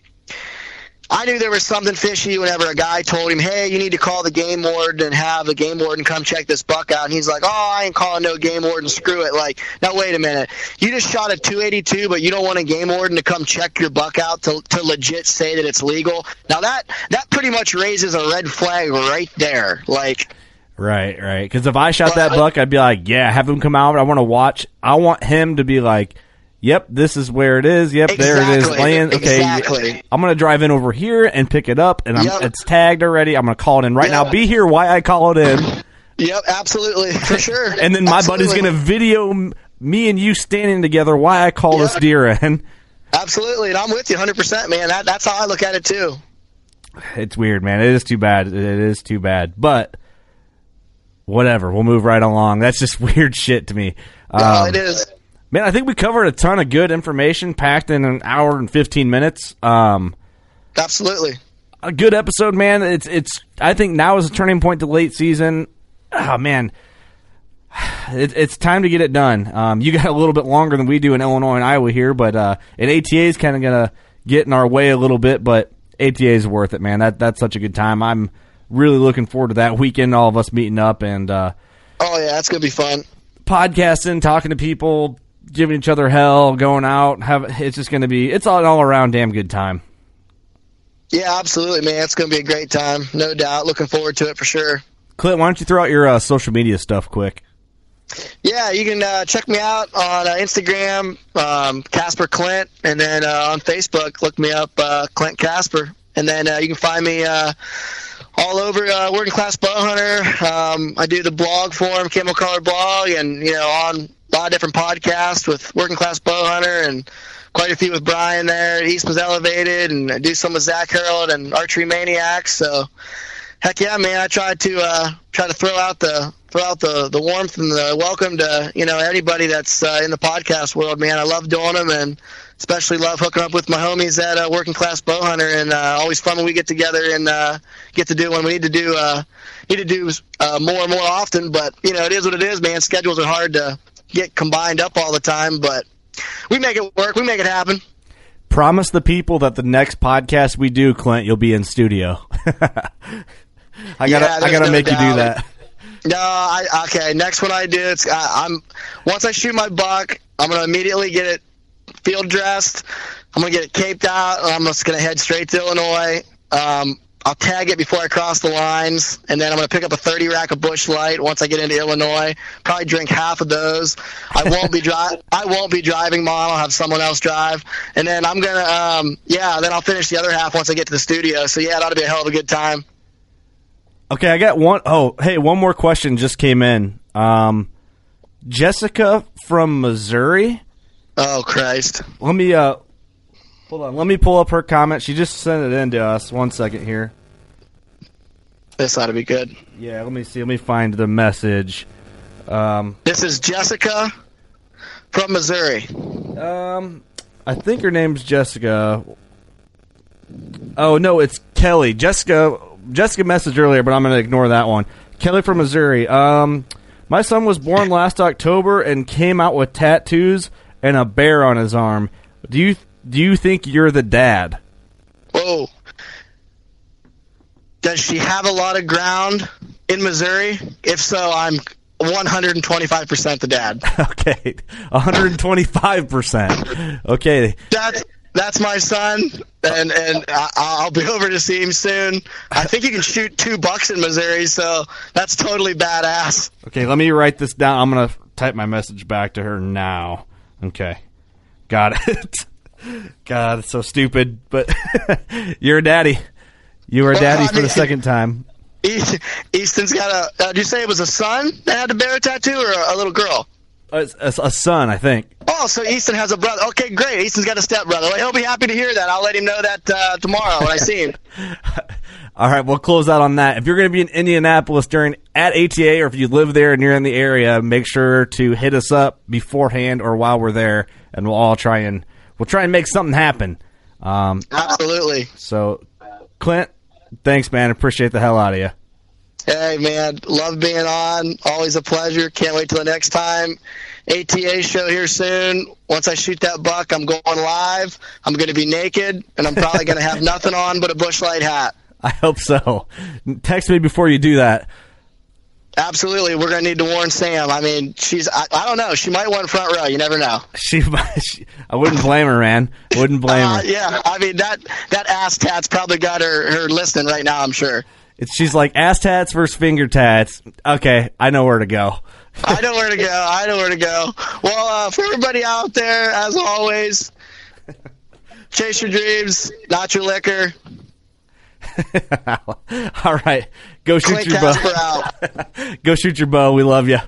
[SPEAKER 5] I knew there was something fishy whenever a guy told him, hey, you need to call the game warden and have the game warden come check this buck out. And he's like, oh, I ain't calling no game warden, screw it. Like, now wait a minute. You just shot a 282, but you don't want a game warden to come check your buck out to legit say that it's legal? Now that pretty much raises a red flag right there. Like,
[SPEAKER 1] Right. Because if I shot that buck, I'd be like, yeah, have him come out. I want to watch. I want him to be like, yep, this is where it is. Yep,
[SPEAKER 5] exactly,
[SPEAKER 1] there it is. Laying. Okay,
[SPEAKER 5] exactly.
[SPEAKER 1] I'm going to drive in over here and pick it up, and it's tagged already. I'm going to call it in right now. Be here while I call it in.
[SPEAKER 5] Yep, absolutely, for sure.
[SPEAKER 1] And then my buddy's going to video me and you standing together while I call this deer in.
[SPEAKER 5] Absolutely, and I'm with you 100%, man. That's how I look at it, too.
[SPEAKER 1] It's weird, man. It is too bad. It is too bad. But whatever. We'll move right along. That's just weird shit to me.
[SPEAKER 5] It is.
[SPEAKER 1] Man, I think we covered a ton of good information packed in an hour and 15 minutes.
[SPEAKER 5] Absolutely.
[SPEAKER 1] A good episode, man. It's. I think now is a turning point to late season. Oh, man. It's time to get it done. You got a little bit longer than we do in Illinois and Iowa here, but an ATA is kind of going to get in our way a little bit, but ATA is worth it, man. That's such a good time. I'm really looking forward to that weekend, all of us meeting up and
[SPEAKER 5] oh yeah, that's gonna be fun.
[SPEAKER 1] Podcasting, talking to people, giving each other hell, going out. It's just gonna be an all around damn good time.
[SPEAKER 5] Yeah, absolutely, man. It's gonna be a great time, no doubt. Looking forward to it for sure.
[SPEAKER 1] Clint, why don't you throw out your social media stuff quick?
[SPEAKER 5] Yeah, you can check me out on Instagram, Casper Clint, and then on Facebook, look me up, Clint Casper. And then you can find me all over Working Class Bowhunter. I do the blog for him, Camel Color Blog, and on a lot of different podcasts with Working Class Bowhunter, and quite a few with Brian there. East was Elevated, and I do some with Zach Harold and Archery Maniacs. So, heck yeah, man! I try to throw out the warmth and the welcome to anybody that's in the podcast world, man. I love doing them, and especially love hooking up with my homies at Working Class Bowhunter, and always fun when we get together and get to do when we need to do more and more often. But it is what it is, man. Schedules are hard to get combined up all the time, but we make it work. We make it happen.
[SPEAKER 1] Promise the people that the next podcast we do, Clint, you'll be in studio. I gotta make you do that.
[SPEAKER 5] No, okay. Next one I do, once I shoot my buck, I'm gonna immediately get it field dressed. I'm gonna get it caped out, and I'm just gonna head straight to Illinois. I'll tag it before I cross the lines, and then I'm gonna pick up a 30 rack of Bush Light once I get into Illinois. Probably drink half of those. I won't be driving mine. I'll have someone else drive, and then I'm gonna then I'll finish the other half once I get to the studio. So yeah, it ought to be a hell of a good time.
[SPEAKER 1] Okay, I got one. Oh, hey, one more question just came in. Jessica from Missouri.
[SPEAKER 5] Oh Christ!
[SPEAKER 1] Let me hold on. Let me pull up her comment. She just sent it in to us. 1 second here.
[SPEAKER 5] This ought to be good.
[SPEAKER 1] Yeah, let me see. Let me find the message.
[SPEAKER 5] This is Jessica from Missouri.
[SPEAKER 1] I think her name's Jessica. Oh no, it's Kelly. Jessica messaged earlier, but I'm going to ignore that one. Kelly from Missouri. My son was born last October and came out with tattoos and a bear on his arm. Do you think you're the dad?
[SPEAKER 5] Whoa. Does she have a lot of ground in Missouri? If so, I'm 125% the dad.
[SPEAKER 1] Okay, 125%. Okay.
[SPEAKER 5] That's my son, and I'll be over to see him soon. I think you can shoot 2 bucks in Missouri, so that's totally badass.
[SPEAKER 1] Okay, let me write this down. I'm going to type my message back to her now. Okay, got it. God, it's so stupid, but you're a daddy. You are a daddy for the second time.
[SPEAKER 5] Easton's got did you say it was a son that had the bear tattoo or a little girl?
[SPEAKER 1] A son, I think.
[SPEAKER 5] Oh, so Easton has a brother. Okay, great. Easton's got a stepbrother. Well, he'll be happy to hear that. I'll let him know that tomorrow when I see him.
[SPEAKER 1] All right, we'll close out on that. If you're going to be in Indianapolis at ATA, or if you live there and you're in the area, make sure to hit us up beforehand or while we're there, and we'll try and make something happen.
[SPEAKER 5] Absolutely.
[SPEAKER 1] So, Clint, thanks, man. Appreciate the hell out of you.
[SPEAKER 5] Hey, man. Love being on. Always a pleasure. Can't wait till the next time. ATA show here soon. Once I shoot that buck, I'm going live. I'm going to be naked, and I'm probably going to have nothing on but a Busch Light hat.
[SPEAKER 1] I hope so. Text me before you do that.
[SPEAKER 5] Absolutely. We're going to need to warn Sam. I mean, I don't know. She might want front row. You never know.
[SPEAKER 1] I wouldn't blame her, man. Wouldn't blame her.
[SPEAKER 5] Yeah. I mean, that ass tat's probably got her listening right now, I'm sure.
[SPEAKER 1] She's like, ass tats versus finger tats. Okay, I know where to go.
[SPEAKER 5] I know where to go. Well, for everybody out there, as always, chase your dreams, not your liquor.
[SPEAKER 1] All right, go shoot
[SPEAKER 5] Clint
[SPEAKER 1] your
[SPEAKER 5] Casper
[SPEAKER 1] bow.
[SPEAKER 5] out.
[SPEAKER 1] Go shoot your bow. We love you.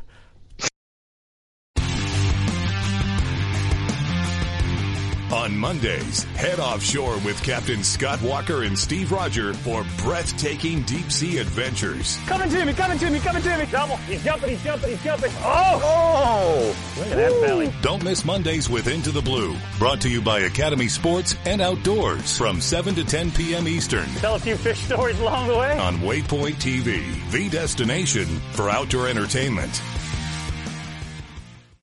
[SPEAKER 6] On Mondays, head offshore with Captain Scott Walker and Steve Roger for breathtaking deep-sea adventures.
[SPEAKER 7] Coming to me. Double. He's jumping. Oh! Look at that belly.
[SPEAKER 6] Don't miss Mondays with Into the Blue. Brought to you by Academy Sports and Outdoors from 7 to 10 p.m. Eastern.
[SPEAKER 7] Tell a few fish stories along the way.
[SPEAKER 6] On Waypoint TV, the destination for outdoor entertainment.